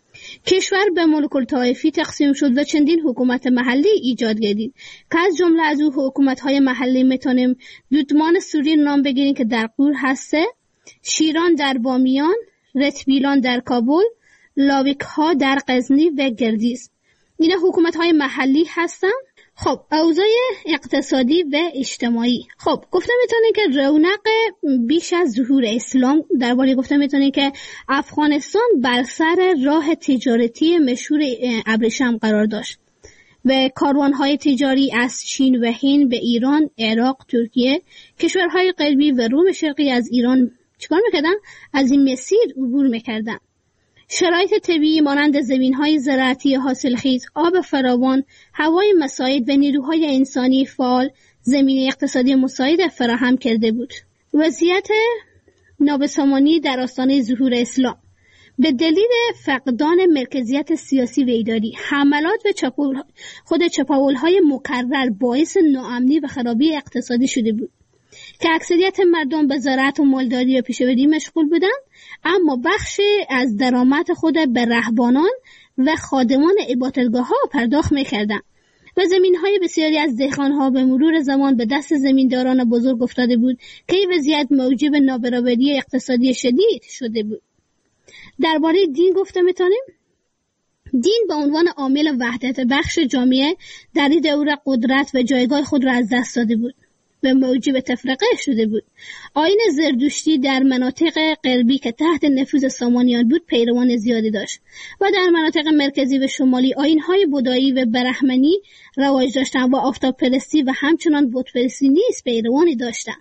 کشور به ملوک الطوایفی تقسیم شد و چندین حکومت محلی ایجاد گردید که از جمله از او حکومت‌های محلی میتونیم دودمان سوری نام بگیریم که در قور هسته، شیران در بامیان، رتبیلان در کابل، لاویک‌ها در غزنی و گردیز. اینا حکومت‌های محلی هستن. خب اوضاع اقتصادی و اجتماعی. خب گفته میتونه که رونق بیش از ظهور اسلام درباره گفته میتونه که افغانستان بر سر راه تجارتی مشهور ابریشم قرار داشت و کاروانهای تجاری از چین و هند به ایران، عراق، ترکیه، کشورهای غربی و روم شرقی از ایران چیکار میکردن؟ از این مسیر عبور میکردن. شرایط طبیعی مانند زمین‌های زراعتی حاصلخیز، آب فراوان، هوای مساعد و نیروهای انسانی فعال زمینه اقتصادی مساعد فراهم کرده بود. وضعیت نابسامانی در آستانه ظهور اسلام به دلیل فقدان مرکزیت سیاسی و اداری، حملات و چپاول خود چپاول‌های مکرر باعث ناامنی و خرابی اقتصادی شده بود که اکثریت مردم به زراعت و مالداری و پیشه‌وری مشغول بودند، اما بخش از درآمد خود به رهبانان و خادمان عبادتگاه‌ها پرداخت می‌کردند و زمین‌های بسیاری از دهقان‌ها به مرور زمان به دست زمینداران بزرگ افتاده بود که این وضعیت موجب نابرابری اقتصادی شدید شده بود. درباره دین گفته می‌تونیم دین به عنوان عامل وحدت بخش جامعه در این دوره قدرت و جایگاه خود را از دست داده بود و موجب تفرقه شده بود. آیین زردشتی در مناطق غربی که تحت نفوذ سامانیان بود پیروان زیادی داشت و در مناطق مرکزی و شمالی آیین‌های بودایی و برهمنی رواج داشتند و آفتاب پرستی و همچنان بت پرستی نیز پیروانی داشتند.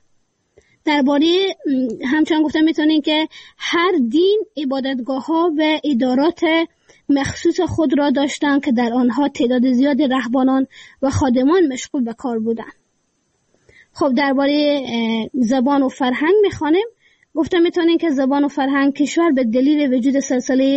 درباره همچنان گفتم میتونین که هر دین عبادتگاه‌ها و ادارات مخصوص خود را داشتند که در آنها تعداد زیاد رهبانان و خادمان مشغول به کار بودند. خب درباره زبان و فرهنگ میخوانیم. گفتم میتونین که زبان و فرهنگ کشور به دلیل وجود سلسله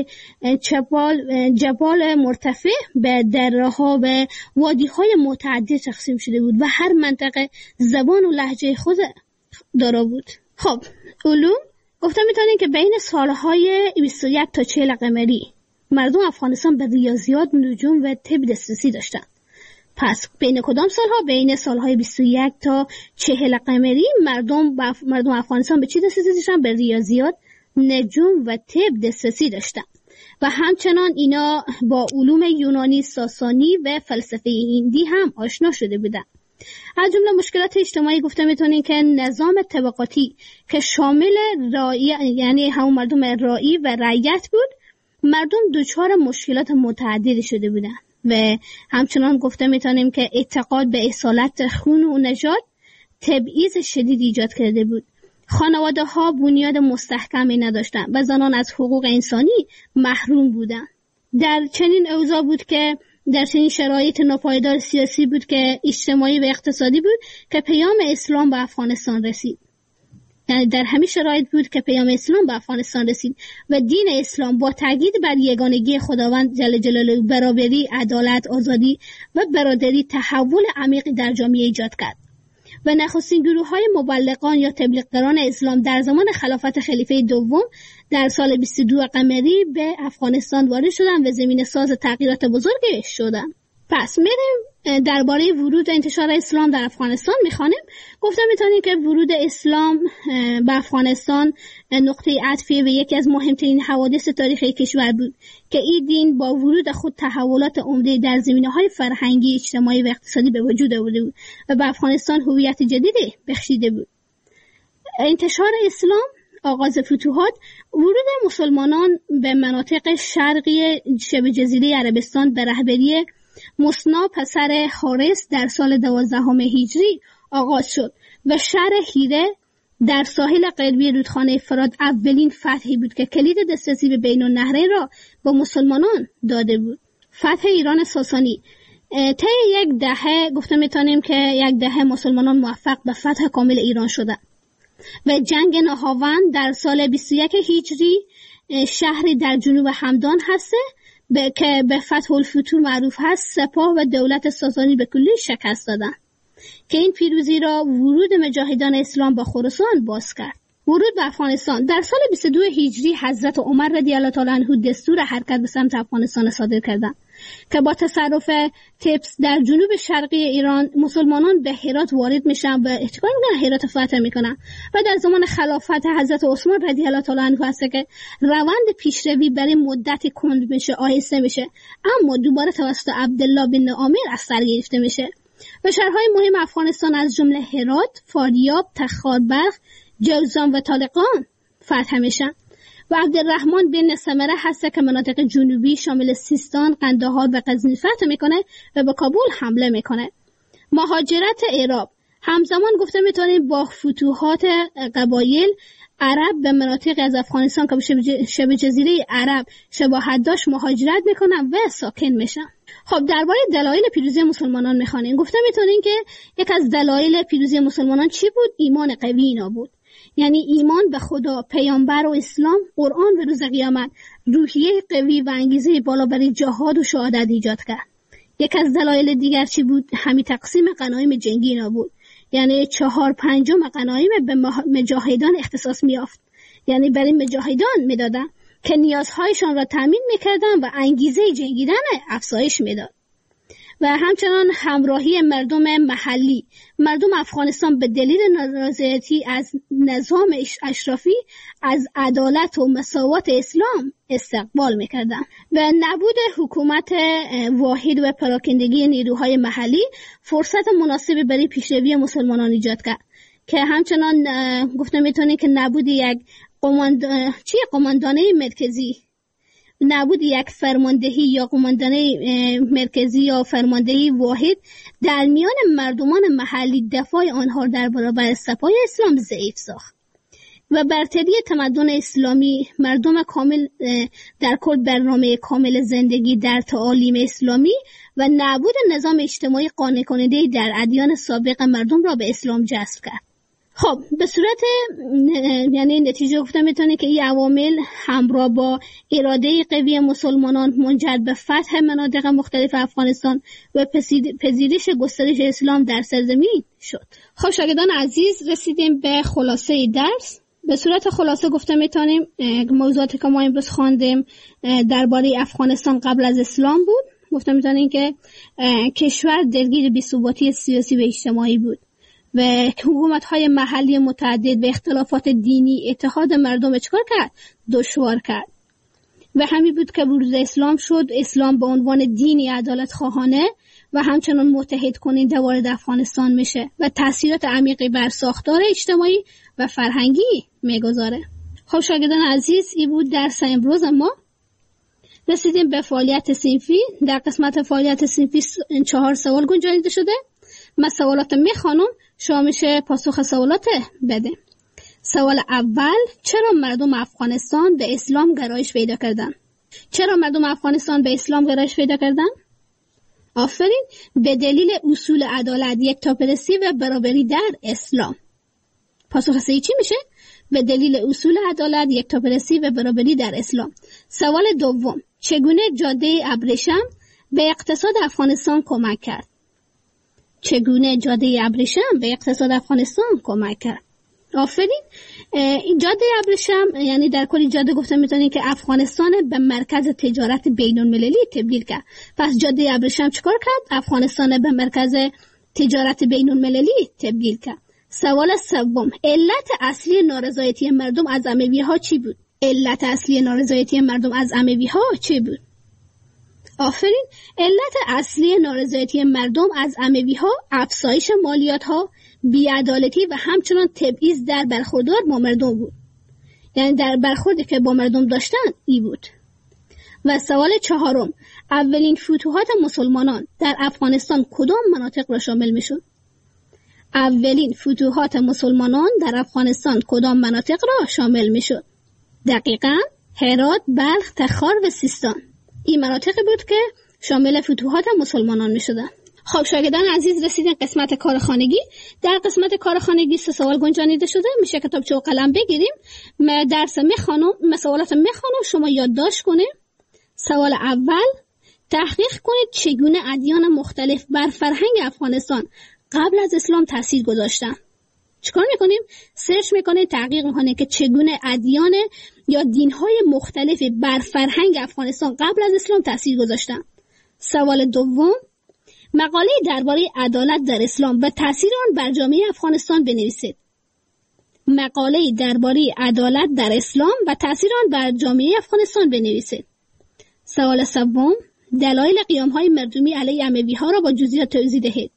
جبال جبال مرتفع به دره‌ها و وادی‌های متعدد تقسیم شده بود و هر منطقه زبان و لهجه خود دارا بود. خب علوم گفتم میتونین که بین سالهای بیست و یک تا چهل قمری مردم افغانستان به ریاضیات، نجوم و طب دسترسی داشتند. پس بین کدام سالها؟ بین سالهای بیست و یک تا چهل قمری مردم بف... مردم افغانستان به چی دسترسی داشتن؟ به ریاضیات، نجوم و طب دسترسی داشتن و همچنان اینا با علوم یونانی، ساسانی و فلسفه هندی هم آشنا شده بودن. از جمله مشکلات اجتماعی گفته میتونین که نظام طبقاتی که شامل رعیت، یعنی هم مردم رعی و رعیت بود، مردم دچار مشکلات متعددی شده بودن و همچنان گفته میتونیم که اعتقاد به اصالت خون و نژاد تبعیض شدید ایجاد کرده بود. خانواده ها بنیاد مستحکمی نداشتند و زنان از حقوق انسانی محروم بودند. در چنین اوضاع بود که در چنین شرایط ناپایدار سیاسی بود که اجتماعی و اقتصادی بود که پیام اسلام به افغانستان رسید. یعنی در همین شرایط بود که پیام اسلام به افغانستان رسید و دین اسلام با تاکید بر یگانگی خداوند جل جلاله، برابری، عدالت، آزادی و برادری تحول عمیقی در جامعه ایجاد کرد و نخستین گروه‌های مبلغان یا تبلیغگران اسلام در زمان خلافت خلیفه دوم در سال بیست و دو قمری به افغانستان وارد شدند و زمین ساز تغییرات بزرگی شدند. پس میریم درباره ورود و انتشار اسلام در افغانستان میخوانیم. گفتم میتونیم که ورود اسلام به افغانستان نقطه عطفی و یکی از مهمترین حوادث تاریخی کشور بود که این دین با ورود خود تحولات عمده در زمینه‌های فرهنگی، اجتماعی و اقتصادی به وجود آورده بود و به افغانستان هویت جدیدی بخشیده بود. انتشار اسلام، آغاز فتوحات، ورود مسلمانان به مناطق شرقی شبه جزیره عربستان به رهبری مصنا پسر حارس در سال دوازدهم هجری آغاز شد و شهر هیره در ساحل غربی رودخانه فرات اولین فتحی بود که کلید دسترسی به بین النهرین را به مسلمانان داده بود. فتح ایران ساسانی طی یک دهه گفته میتونیم که یک دهه مسلمانان موفق به فتح کامل ایران شدند و جنگ نهاوند در سال بیست و یک هجری شهری در جنوب همدان هسته به که به فتح الفتوح معروف هست، سپاه و دولت ساسانی به کلی شکست دادند که این پیروزی را ورود مجاهدان اسلام به خراسان باز کرد. ورود به افغانستان در سال بیست و دو هجری حضرت عمر رضی الله تعالی عنه دستور حرکت به سمت افغانستان صادر کردند که با تصرف تبس در جنوب شرقی ایران مسلمانان به هرات وارد میشن و احتمال میکنن هرات فتح میکنن و در زمان خلافت حضرت عثمان رضی الله تعالی عنه هست که روند پیشروی برای مدتی کند میشه، آهسته میشه، اما دوباره توسط عبدالله بن عامر از سر گرفته میشه و شهرهای مهم افغانستان از جمله هرات، فاریاب، تخاربرق، جوزان و طالقان فتح میشن و عبدالرحمن بن سمره هست که مناطق جنوبی شامل سیستان، قندهار و غزنی فتح میکنه و به کابل حمله میکنه. مهاجرت اعراب همزمان گفته میتونیم با فتوحات قبایل عرب به مناطق از افغانستان که به شبه جزیره عرب شباهت داشت مهاجرت میکنن و ساکن میشن. خب درباره دلایل پیروزی مسلمانان میخوانیم. گفته میتونیم که یک از دلایل پیروزی مسلمانان چی بود؟ ایمان قوی اینا بود. یعنی ایمان به خدا، پیامبر و اسلام، قرآن و روز قیامت روحیه قوی و انگیزه بالا برای جهاد و شهادت ایجاد کرد. یک از دلایل دیگر چی بود؟ همین تقسیم غنایم جنگی اینا بود. یعنی چهار پنجم غنایم به مجاهدان اختصاص میافت، یعنی برای مجاهدان میدادن که نیازهایشان را تامین میکردن و انگیزه جنگیدن افزایش میداد. و همچنان همراهی مردم محلی. مردم افغانستان به دلیل نارضایتی از نظام اشرافی از عدالت و مساوات اسلام استقبال میکردند و نبود حکومت واحد و پراکندگی نیروهای محلی فرصت مناسبی برای پیشروی مسلمانان ایجاد کرد که همچنان گفته میتونه که نبود یک قماندان چی قماندانه مرکزی، نبود یک فرماندهی یا قماندانه مرکزی یا فرماندهی واحد در میان مردمان محلی دفاع آنها در برابر سپاه اسلام ضعیف ساخت و برتری تمدن اسلامی. مردم کامل در کل برنامه کامل زندگی در تعالیم اسلامی و نبود نظام اجتماعی قانع کننده در ادیان سابق مردم را به اسلام جذب کرد. خب به صورت یعنی نتیجه گفته میتونه که این عوامل همراه با اراده قوی مسلمانان منجر به فتح مناطق مختلف افغانستان و پذیرش گسترش اسلام در سرزمین شد. خب شاگردان عزیز، رسیدیم به خلاصه درس. به صورت خلاصه گفته میتونیم موضوعاتی که ما امروز خواندیم درباره افغانستان قبل از اسلام بود. گفته میتونیم که کشور درگیر بی‌ثباتی سیاسی و اجتماعی بود و حکومت‌های محلی متعدد و اختلافات دینی اتحاد مردم چکار کرد؟ دشوار کرد. و همین بود که بروز اسلام شد. اسلام به عنوان دینی عدالت خواهانه و همچنان متحد کننده وارد افغانستان میشه و تأثیرات عمیقی بر ساختار اجتماعی و فرهنگی میگذاره. خب شاگردان عزیز، این بود درس امروز ما. رسیدیم به فعالیت صنفی. در قسمت فعالیت صنفی چهار سوال گنجانیده شده. من سوالات میخوانم، شما میشه پاسخ سوالات بده. سوال اول: چرا مردم افغانستان به اسلام گرایش پیدا کردن؟ چرا مردم افغانستان به اسلام گرایش پیدا کردن؟ آفرین، به دلیل اصول عدالت، یکتاپرستی و برابری در اسلام. پاسخ سه چی میشه؟ به دلیل اصول عدالت، یکتاپرستی و برابری در اسلام. سوال دوم: چگونه جاده ابریشم به اقتصاد افغانستان کمک کرد؟ چگونه جاده ابریشم به اقتصاد افغانستان کمک کرد؟ آفرین، این جاده ابریشم یعنی در کل جاده گفته میتونیم که افغانستان به مرکز تجارت بین المللی تبدیل کرد. پس جاده ابریشم چیکار کرد؟ افغانستان به مرکز تجارت بین المللی تبدیل کرد. سوال سوم: علت اصلی نارضایتی مردم از اموی ها چی بود؟ علت اصلی نارضایتی مردم از اموی ها چی بود؟ آفرین، علت اصلی نارضایتی مردم از اموی ها افزایش مالیات ها، بی‌عدالتی و همچنان تبعیض در برخوردار با مردم بود. یعنی در برخوردی که با مردم داشتن ای بود. و سوال چهارم: اولین فتوحات مسلمانان در افغانستان کدام مناطق را شامل میشد؟ اولین فتوحات مسلمانان در افغانستان کدام مناطق را شامل میشد؟ دقیقاً هرات، بلخ، تخار و سیستان. این مناطقی بود که شامل فتوحات مسلمانان می شدن. خب شاگردان عزیز، رسیدن قسمت کارخانگی. در قسمت کارخانگی سه سوال گنجانیده شده. میشه کتابچه و قلم بگیریم. من درس میخوانم، من سوالات میخوانم، شما یادداشت کنید. سوال اول: تحقیق کنید چگونه ادیان مختلف بر فرهنگ افغانستان قبل از اسلام تاثیر گذاشتن. چیکار میکنیم؟ سرچ میکنیم، تحقیق میکنیم که چگونه ادیان یا دینهای مختلف بر فرهنگ افغانستان قبل از اسلام تاثیر گذاشتن. سوال دوم: مقاله درباره عدالت در اسلام و تاثیر آن بر جامعه افغانستان بنویسید. مقاله درباره عدالت در اسلام و تاثیر آن بر جامعه افغانستان بنویسید. سوال سوم: دلایل قیام‌های مردمی علیه اموی‌ها را با جزئیات توضیح دهید.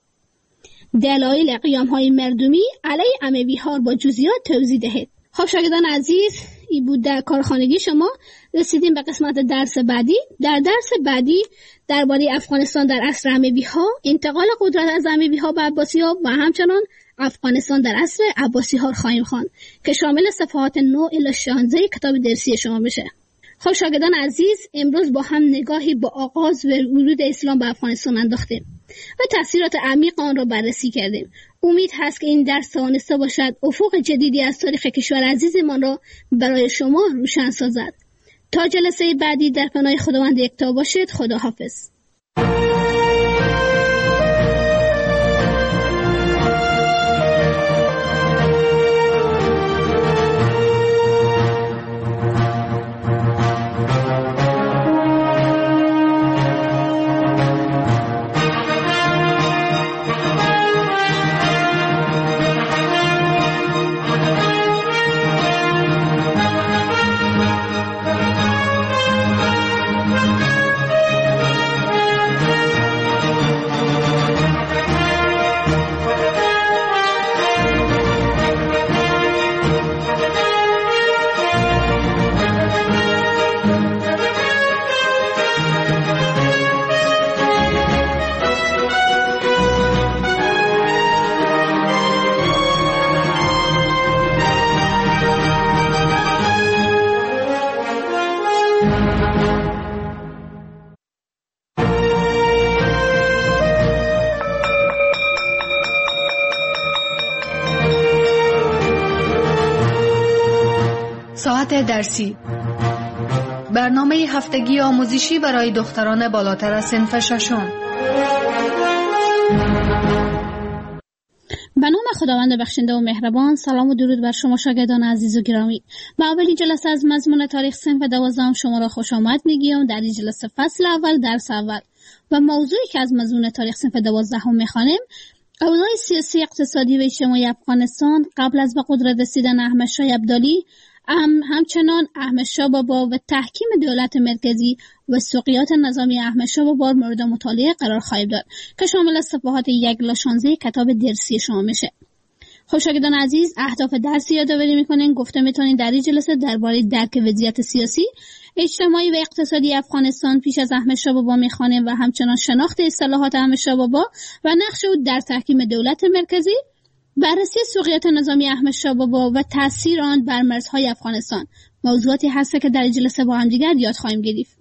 دلایل قیام‌های مردمی علیه اموی‌ها با جزئیات توضیح دهید. خب شاگردان عزیز، این بود در کارخانگی شما. رسیدیم به قسمت درس بعدی. در درس بعدی درباره افغانستان در عصر اموی‌ها، انتقال قدرت از اموی‌ها به عباسی‌ها و همچنان افغانستان در عصر عباسی‌ها خواهیم خواند که شامل صفحات نه الی شانزده کتاب درسی شما میشه. خب شاگردان عزیز، امروز با هم نگاهی با آغاز و ورود اسلام به افغانستان انداختیم و تأثیرات عمیق آن را بررسی کردیم. امید هست که این درس توانسته باشد افق جدیدی از تاریخ کشور عزیزمان را برای شما روشن سازد. تا جلسه بعدی در پناه خداوند یکتا باشید. خداحافظ. وقت درسی، برنامه هفتگی آموزشی برای دختران بالاتر از صنف ششم. به نام خداوند بخشنده و مهربان. سلام و درود بر شما شاگردان عزیز و گرامی. با اولین جلسه از مضمون تاریخ صنف دوازدهم شما را خوش آمد میگیم. در این جلسه فصل اول درس اول و موضوعی که از مضمون تاریخ صنف دوازدهم میخوانیم اوضاع سیاسی، اقتصادی و اجتماعی افغانستان قبل از به قدرت رسیدن احمد شاه ابدالی، هم همچنان احمد شاه بابا و تحکیم دولت مرکزی و سقوط نظامی احمد شاه بابا مورد مطالعه قرار خواهد داد که شامل از صفحات یک الی شانزده کتاب درسی شما میشه. خب شاگردان عزیز، اهداف درسی یادآوری میکنین. گفته میتونین در این جلسه درباره درک وضعیت سیاسی، اجتماعی و اقتصادی افغانستان پیش از احمد شاه بابا میخوانیم و همچنان شناخت اصطلاحات احمد شاه بابا و نقش او در تحکیم دولت مرکزی، بررسی سقوط نظامی احمد شاه بابا و تاثیر آن بر مرزهای افغانستان موضوعاتی هست که در جلسه با هم دیگر یاد خواهیم گرفت.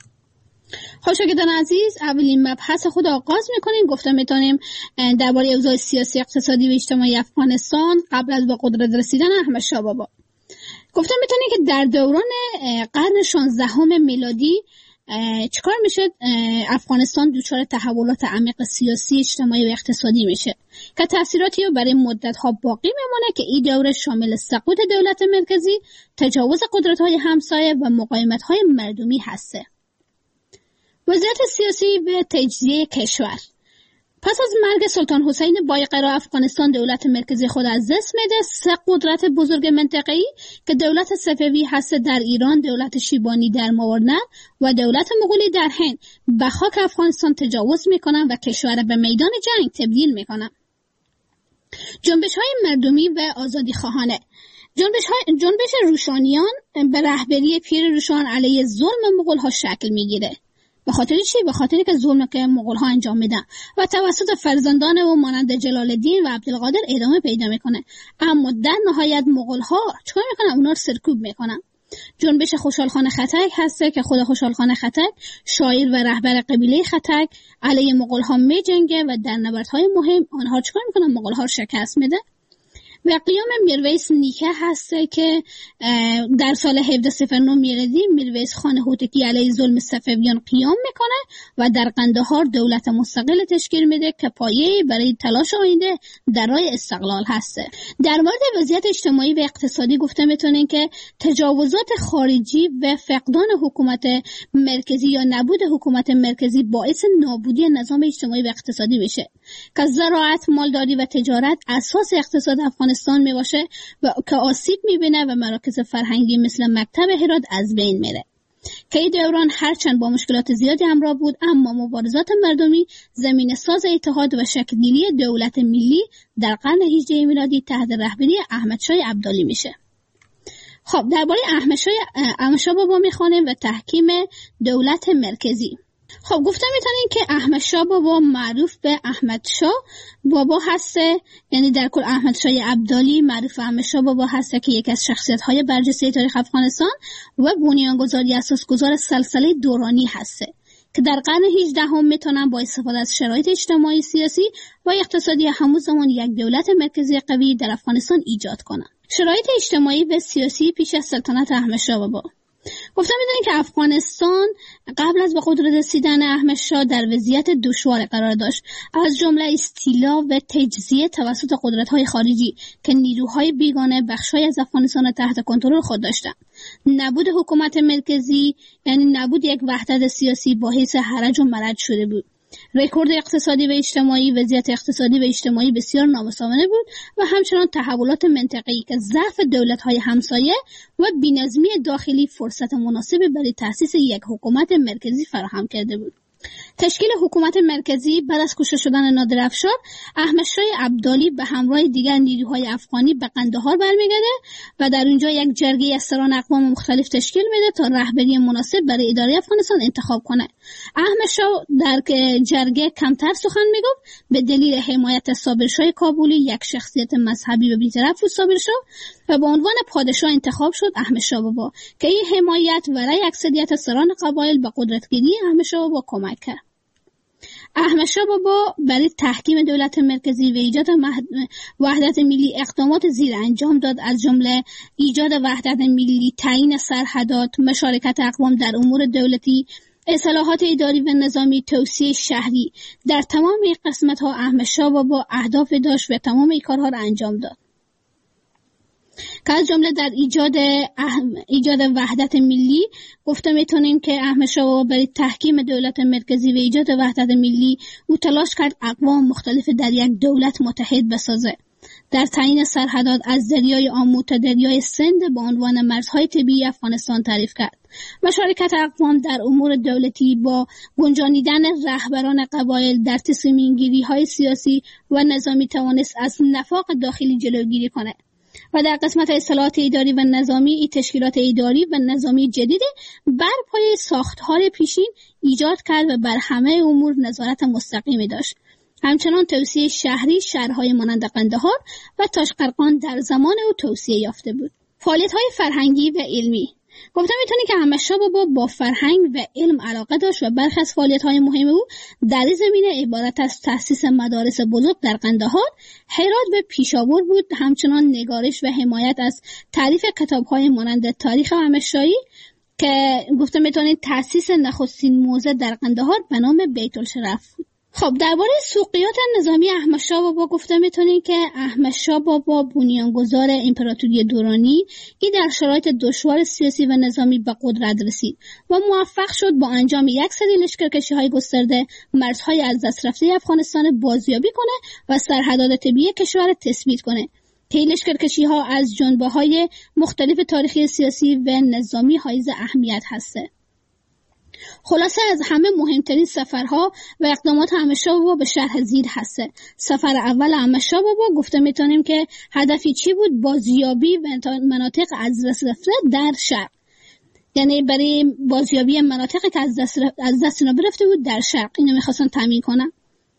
خب شاگردان عزیز، اولین مبحث خود آغاز میکنیم. گفته میتونیم درباره اوضاع سیاسی، اقتصادی و اجتماعی افغانستان قبل از به قدرت رسیدن احمد شاه بابا. گفته میتونیم که در دوران قرن شانزدهم میلادی چیکار میشه؟ افغانستان دچار تحولات عمیق سیاسی، اجتماعی و اقتصادی میشه که تاثیراتی رو برای مدت‌ها باقی میمونه که این دوره شامل سقوط دولت مرکزی، تجاوز قدرت‌های همسایه و مقاومت‌های مردمی هسته. وضعیت سیاسی و تجزیه کشور. پس از مرگ سلطان حسین بایقرا، افغانستان دولت مرکزی خود از دست میده. سه قدرت بزرگ منطقه‌ای که دولت صفوی هست در ایران، دولت شیبانی در ماوراءالنهر و دولت مغولی در هند به خاک افغانستان تجاوز میکنن و کشور به میدان جنگ تبدیل میکنن. جنبش‌های مردمی و آزادی خواهانه. جنبش های جنبش روشانیان به رهبری پیر روشان علیه ظلم مغول‌ها شکل میگیره. به خاطر چی؟ به خاطری که ظلم که مغول‌ها انجام میدن و توسط فرزندان او مانند جلال الدین و عبدالقادر ادامه پیدا میکنه. اما در نهایت مغول‌ها چیکار میکنن؟ اونا رو سرکوب میکنن. جنبش خوشحال خان خطک هسته که خود خوشحال خان خطک شاعر و رهبر قبیله خطک علیه مغول‌ها میجنگه و در نبردهای مهم آنها چیکار میکنن؟ مغول‌ها رو شکست میده. و قیام میرویس نیکه هسته که در سال هفده صفر نه میلادی میرویس خان هوتکی علیه ظلم صفویان قیام میکنه و در قندهار دولت مستقل تشکیل میده که پایه برای تلاش آینده در راه استقلال هسته. در مورد وضعیت اجتماعی و اقتصادی گفته میتونین که تجاوزات خارجی و فقدان حکومت مرکزی یا نبود حکومت مرکزی باعث نابودی نظام اجتماعی و اقتصادی میشه که زراعت، مالداری و تجارت اساس اقتصاد افغانستان می باشه و که آسیب میبینه و مراکز فرهنگی مثل مکتب هرات از بین میره. که این دوران هرچند با مشکلات زیادی همراه بود، اما مبارزات مردمی زمین ساز اتحاد و شکل‌گیری دولت ملی در قرن هجدهم میلادی تحت رهبری احمد شاه ابدالی میشه. خب درباره احمد شاه احمد شاه بابا میخوانیم و تحکیم دولت مرکزی. خب گفته میتونین که احمد شاه بابا معروف به احمد شاه بابا هسته، یعنی در کل احمد شاه ابدالی معروف به احمد شاه بابا هسته که یکی از شخصیت های برجسته تاریخ افغانستان و بنیانگذاری اساسگذار سلسله دورانی هسته که در قرن هجدهم میتونن با استفاده از شرایط اجتماعی، سیاسی و اقتصادی همون زمان یک دولت مرکزی قوی در افغانستان ایجاد کنن. شرایط اجتماعی و سیاسی پیش از سلطنت احمد شاه بابا. گفتم میدونید که افغانستان قبل از به قدرت رسیدن احمد شاه در وضعیت دشوار قرار داشت، از جمله استیلا و تجزیه توسط قدرت‌های خارجی که نیروهای بیگانه بخش‌های از افغانستان را تحت کنترل خود داشتند. نبود حکومت مرکزی یعنی نبود یک وحدت سیاسی باعث هرج و مرج شده بود. رکورد اقتصادی و اجتماعی، وضعیت اقتصادی و اجتماعی بسیار نامساوانه بود و همچنان تحولات منطقه‌ای که ضعف دولت‌های همسایه و بی‌نظمی داخلی فرصت مناسبی برای تأسیس یک حکومت مرکزی فراهم کرده بود. تشکیل حکومت مرکزی بعد از کشته شدن نادر افشار، احمد شاه ابدالی به همراه دیگر نیروهای افغانی به قندهار برمیگرده و در اونجا یک جرگه از سران اقوام مختلف تشکیل میده تا رهبری مناسب برای اداره افغانستان انتخاب کنه. احمد شاه در جرگه کمتر سخن میگفت به دلیل حمایت صابر شاه کابلی، یک شخصیت مذهبی و بی‌طرف بود صابر شاه، و به عنوان پادشاه انتخاب شد احمد شاه بابا که این حمایت برای اکثریت سران قبایل به قدرتگیری احمد شاه بابا کمک کرد. احمد شاه بابا برای تحکیم دولت مرکزی و ایجاد وحدت ملی اقدامات زیر انجام داد، از جمله ایجاد وحدت ملی، تعیین سرحدات، مشارکت اقوام در امور دولتی، اصلاحات اداری و نظامی، توسعه شهری. در تمام این قسمت‌ها احمد شاه بابا اهداف داشت و تمام این کارها را انجام داد، که از جمله در ایجاد اهم... ایجاد وحدت ملی گفته میتونیم که احمد شاه بابا برای تحکیم دولت مرکزی و ایجاد وحدت ملی او تلاش کرد اقوام مختلف در یک دولت متحد بسازه. در تعیین سرحدات از دریای آمو تا دریای سند به عنوان مرزهای طبیعی افغانستان تعریف کرد. مشارکت اقوام در امور دولتی با گنجانیدن رهبران قبایل در تصمیم‌گیری‌های سیاسی و نظامی توانست از نفاق داخلی جلوگیری کنه و در قسمت اصلاحات اداری و نظامی ای تشکیلات اداری و نظامی جدید بر پایه ساختار پیشین ایجاد کرد و بر همه امور نظارت مستقیمی داشت. همچنان توسعه شهری، شهرهای مانند قندهار و تاشقرغان در زمان او توسعه یافته بود. فعالیت‌های فرهنگی و علمی. گفتم میتونی که احمد شاه بابا با فرهنگ و علم علاقه داشت و برخی از فعالیت‌های مهم او در این زمینه عبارت از تأسیس مدارس بزرگ در قندهار، هرات و پیشاور بود. همچنان نگارش و حمایت از تعریف کتاب‌های مانند تاریخ احمد شاهی که گفتم میتونید تأسیس نخستین موزه در قندهار به نام بیت الشرف بود. خب درباره سوقیات نظامی احمد شاه بابا گفته میتونیم که احمد شاه بابا بنیانگذار امپراتوری دورانی ای در شرایط دشوار سیاسی و نظامی به قدرت رسید و موفق شد با انجام یک سری لشکرکشی‌های گسترده مرزهای از دست رفته افغانستان بازیابی کنه و سرحدات طبیعی کشور تثبیت کنه. طی لشکرکشی‌ها از جنبه‌های مختلف تاریخی سیاسی و نظامی حائز اهمیت هسته. خلاصه از همه مهمترین سفرها و اقدامات احمد شاه بابا به شرح زیر هسته. سفر اول احمد شاه بابا گفته میتونیم که هدفی چی بود؟ بازیابی مناطق از دست رفته در شرق، یعنی برای بازیابی مناطقی که از دست از دست اینا برفته بود در شرق، اینو میخواستن تامین کنن.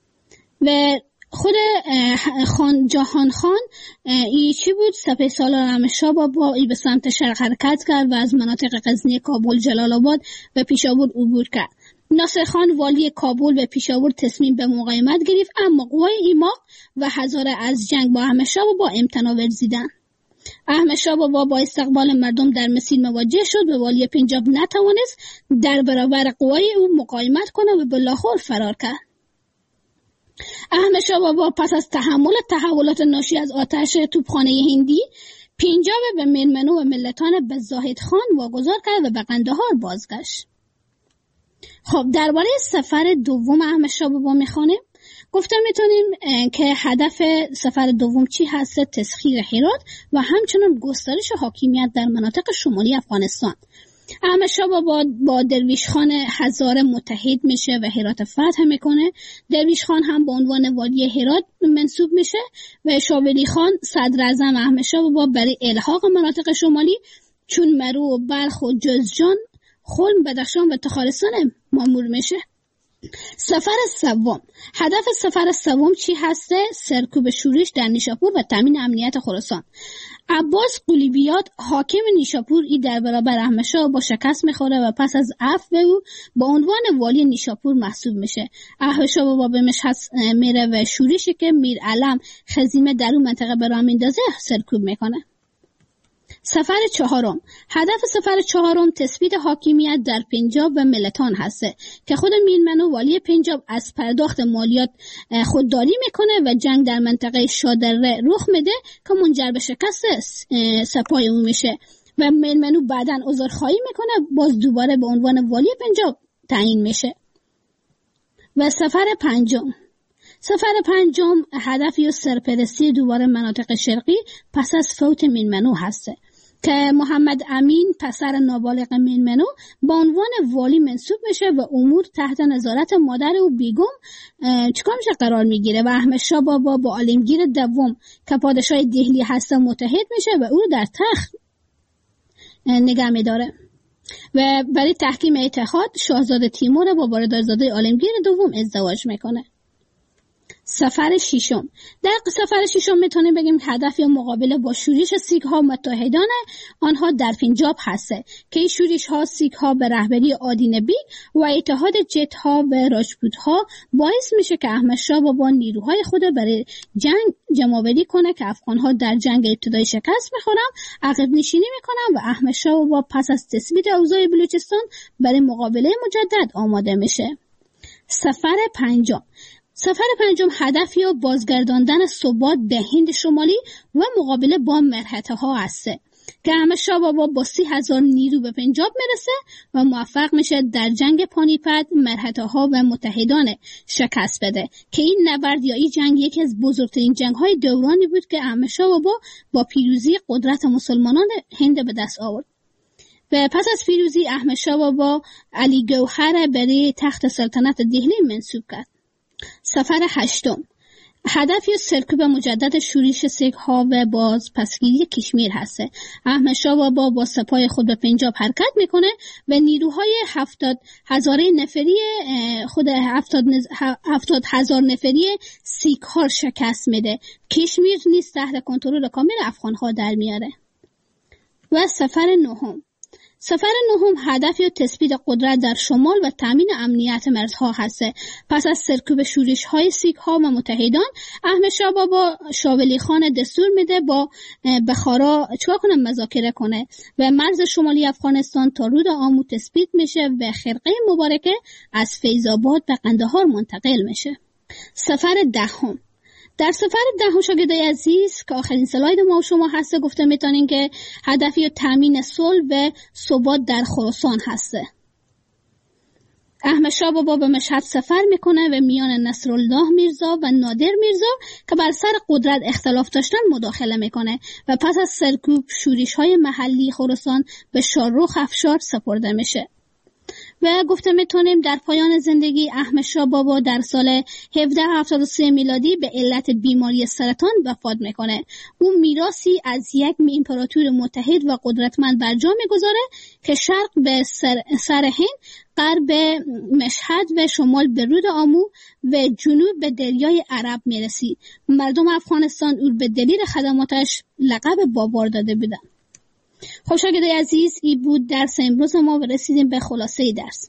و خود خان جهان خان ای چی بود؟ سپه سالار احمد شاه بابا ای به سمت شرق حرکت کرد و از مناطق غزنی، کابل، جلال آباد و پیشاور عبور کرد. ناصر خان والی کابل و پیشاور تصمیم به مقاومت گرفت، اما قوای ایماق و هزاره از جنگ با احمد شاه بابا امتناع ورزیدند. احمد شاه بابا با استقبال مردم در مسیر مواجه شد و والی پنجاب نتوانست در برابر قوای او مقاومت کنه و به لاهور فرار کرد. احمد شاه بابا پس از تحمل تحولات ناشی از آتش توپخانه هندی، پنجاب به میرمنو و ملتان به زاهد خان واگذار کرد و به قندهار بازگشت. خب درباره سفر دوم احمد شاه بابا میخوانیم. گفتم میتونیم که هدف سفر دوم چی هست؟ تسخیر هرات و همچنان گسترش حاکمیت در مناطق شمالی افغانستان. احمد شاه بابا با درویش خان هزاره متحد میشه و هرات فتح میکنه. درویش خان هم به عنوان والی هرات منصوب میشه و شاولی خان صدر اعظم احمد شاه بابا برای الحاق مناطق شمالی چون مرو و بلخ و جوزجان، خلم، بدخشان و تخارستان مامور میشه. سفر سوم. هدف سفر سوم چی هسته؟ سرکوب شورش در نیشاپور و تامین امنیت خراسان. عباس قلیبیات حاکم نیشاپور ای در برابر احمد شاه با شکست میخوره و پس از عفو او با عنوان والی نیشاپور محسوب میشه. احمد شاه بابا به مشهد میره و شورشی که میر علم خزیمه در اون منطقه به راه میندازه سرکوب میکنه. سفر چهارم. هدف سفر چهارم تثبیت حاکمیت در پنجاب و ملتان هسته که خود میرمنو والی پنجاب از پرداخت مالیات خودداری میکنه و جنگ در منطقه شادره رخ میده که منجر به شکست سپاه او میشه و میرمنو بعداً عذرخواهی میکنه، باز دوباره به عنوان والی پنجاب تعیین میشه. و سفر پنجم. سفر پنجم هدفی و سرپرستی دوباره مناطق شرقی پس از فوت میرمنو هسته که محمد امین پسر نابالغ میرمنو با عنوان والی منصوب میشه و امور تحت نظارت مادر او بیگم چیکار میشه قرار میگیره و احمد شاه بابا با عالمگیر دوم که پادشاه دهلی هسته متحد میشه و او رو در تخت نگه میداره و برای تحکیم اتحاد شاهزاده تیمور با برادرزاده عالمگیر دوم ازدواج میکنه. سفر ششم. در سفر ششم میتونیم بگیم هدف یا مقابله با شورش سیک ها متحدان آنها در پنجاب هسته که این شورش ها سیک ها به رهبری آدین بیگ و اتحاد جت ها و راجپوت ها باعث میشه که احمد شاه بابا نیروهای خود برای جنگ جمع‌آوری کنه که افغان ها در جنگ ابتدایی شکست میخورن، عقب نشینی میکنن و احمد شاه بابا پس از تثبیت اوضاع بلوچستان برای مقابله مجدد آماده میشه. سفر پنجم. سفر پنجم هدف یا بازگرداندن ثبات به هند شمالی و مقابله با مرهټه ها هسته که احمد شاه بابا با سی هزار نیرو به پنجاب میرسه و موفق میشه در جنگ پانیپت مرهټه ها و متحدان شکست بده که این نبرد یا این جنگ یکی از بزرگترین جنگ های دورانی بود که احمد شاه بابا با پیروزی قدرت مسلمانان هند به دست آورد. و پس از پیروزی احمد شاه بابا علی گوهر برای تخت سلطنت دهلی منصوب کرد. سفر هشتم. هدف یا سرکوب مجدد شورش سیک ها و باز پسگیری کشمیر هسته. احمد شاه بابا با سپاه خود به پنجاب حرکت میکنه و نیروهای هفتاد هزاره نفری خود هفتاد, هفتاد هزار نفری سیک ها شکست میده. کشمیر نیز تحت کنترل کامل افغان ها در میاره. و سفر نهم. سفر نهم هدف یا تثبیت قدرت در شمال و تامین امنیت مرزها هسته. پس از سرکوب شورش های سیک ها و متحدان احمد شاه بابا شاه ولی خان دستور میده با بخارا چوا کنه مذاکره کنه و مرز شمالی افغانستان تا رود آمو تثبیت میشه و خرقه مبارکه از فیض آباد به قندهار منتقل میشه. سفر دهم. در سفر دهم شاگردای عزیز که آخرین سلاید ما و شما هسته گفته میتونین که هدف یا تامین صلح و ثبات در خراسان هسته. احمد شاه بابا به مشهد سفر میکنه و میان نصرالله میرزا و نادر میرزا که بر سر قدرت اختلاف داشتن مداخله میکنه و پس از سرکوب شورش های محلی خراسان به شاهرخ افشار سپرده میشه. و گفته میتونیم در پایان زندگی احمد شاه بابا در سال هفده هفتاد و سه میلادی به علت بیماری سرطان وفات میکنه. اون میراثی از یک امپراتور متحد و قدرتمند برجا میگذاره که شرق به سر, سر هند، غرب مشهد و شمال به رود آمو و جنوب به دریای عرب میرسید. مردم افغانستان او به دلیل خدماتش لقب بابار داده بودن. خب شاگردای عزیز، این بود درس امروز ما و رسیدیم به خلاصه درس.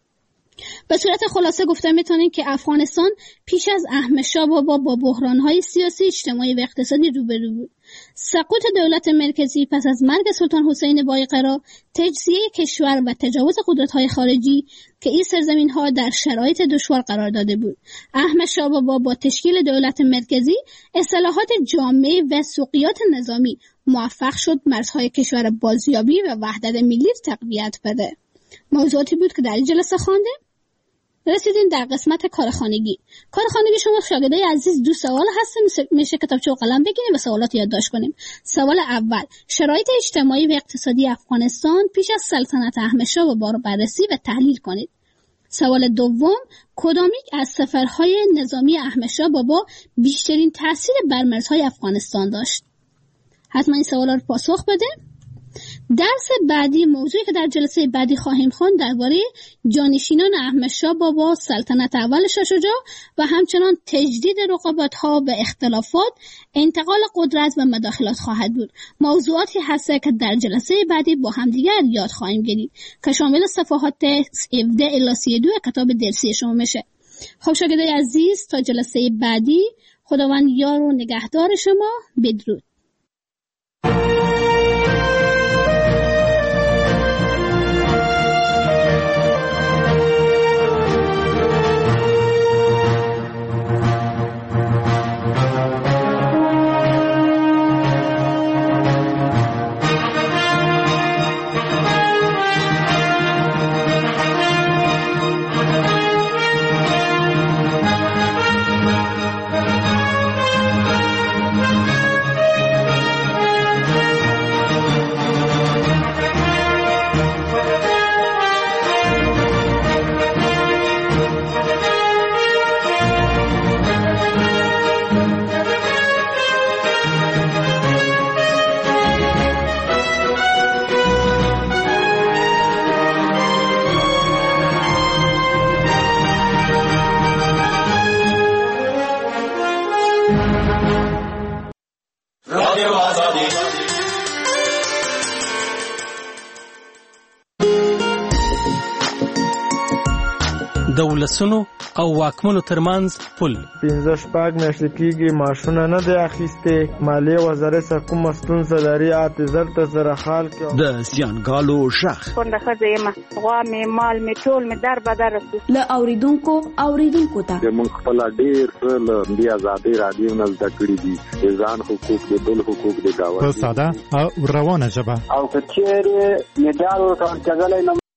به صورت خلاصه گفته میتونیم که افغانستان پیش از احمد شاه بابا با بحران‌های سیاسی، اجتماعی و اقتصادی روبرو بود. سقوط دولت مرکزی پس از مرگ سلطان حسین بایقرا، تجزیه کشور و تجاوز قدرت‌های خارجی که این سرزمین‌ها در شرایط دشوار قرار داده بود. احمد شاه بابا با تشکیل دولت مرکزی، اصلاحات جامع و سوقیات نظامی موفق شد مرزهای کشور بازیابی و وحدت ملی تقویت بده. موضوعاتی بود که در این جلسه خواندیم. رسیدیم در قسمت کارخانگی. کارخانگی شما شاگردای عزیز دو سوال هست، میشه کتابچه و قلم بگیریم و سوالات یادداشت کنیم. سوال اول: شرایط اجتماعی و اقتصادی افغانستان پیش از سلطنت احمد شاه بابا رو بررسی و تحلیل کنید. سوال دوم: کدامیک از سفرهای نظامی احمد شاه بابا بیشترین تاثیر بر مرزهای افغانستان داشت؟ حتما این سوالا رو پاسخ بده. درس بعدی، موضوعی که در جلسه بعدی خواهیم خواند، درباره جانشینان احمد شاه بابا، سلطنت اول شاه شجاع و همچنان تجدید رقابت‌ها و اختلافات، انتقال قدرت و مداخلات خواهد بود. موضوعاتی هست که در جلسه بعدی با همدیگر یاد خواهیم گرفت که شامل صفحات هفده الی سی و دو کتاب درسی شما میشه. خب شاگردای عزیز، تا جلسه بعدی، خداوند یار و نگهدار شما. بدرود. د ولسونو او واکمنو ترمنځ پل. پنځه شپږ میاشتې کېږي معاشونه نه دی اخیستې. مالیې وزارت څخه کومه ستونزه لري اته زر ته سره حال کړي. د زیانګالو غږ کونډه ښځه یم، غوا مې مال مې ټول مې در بدر له اوریدونکو اوریدونکو ته موږ خپل ډېر څه له دې ازادۍ راډیو نه زده کړي دي، د ځان حقوق د بل حقوق د داوود په ساده او روانه ژبه. او که چیرې مډال ورکول کېدلی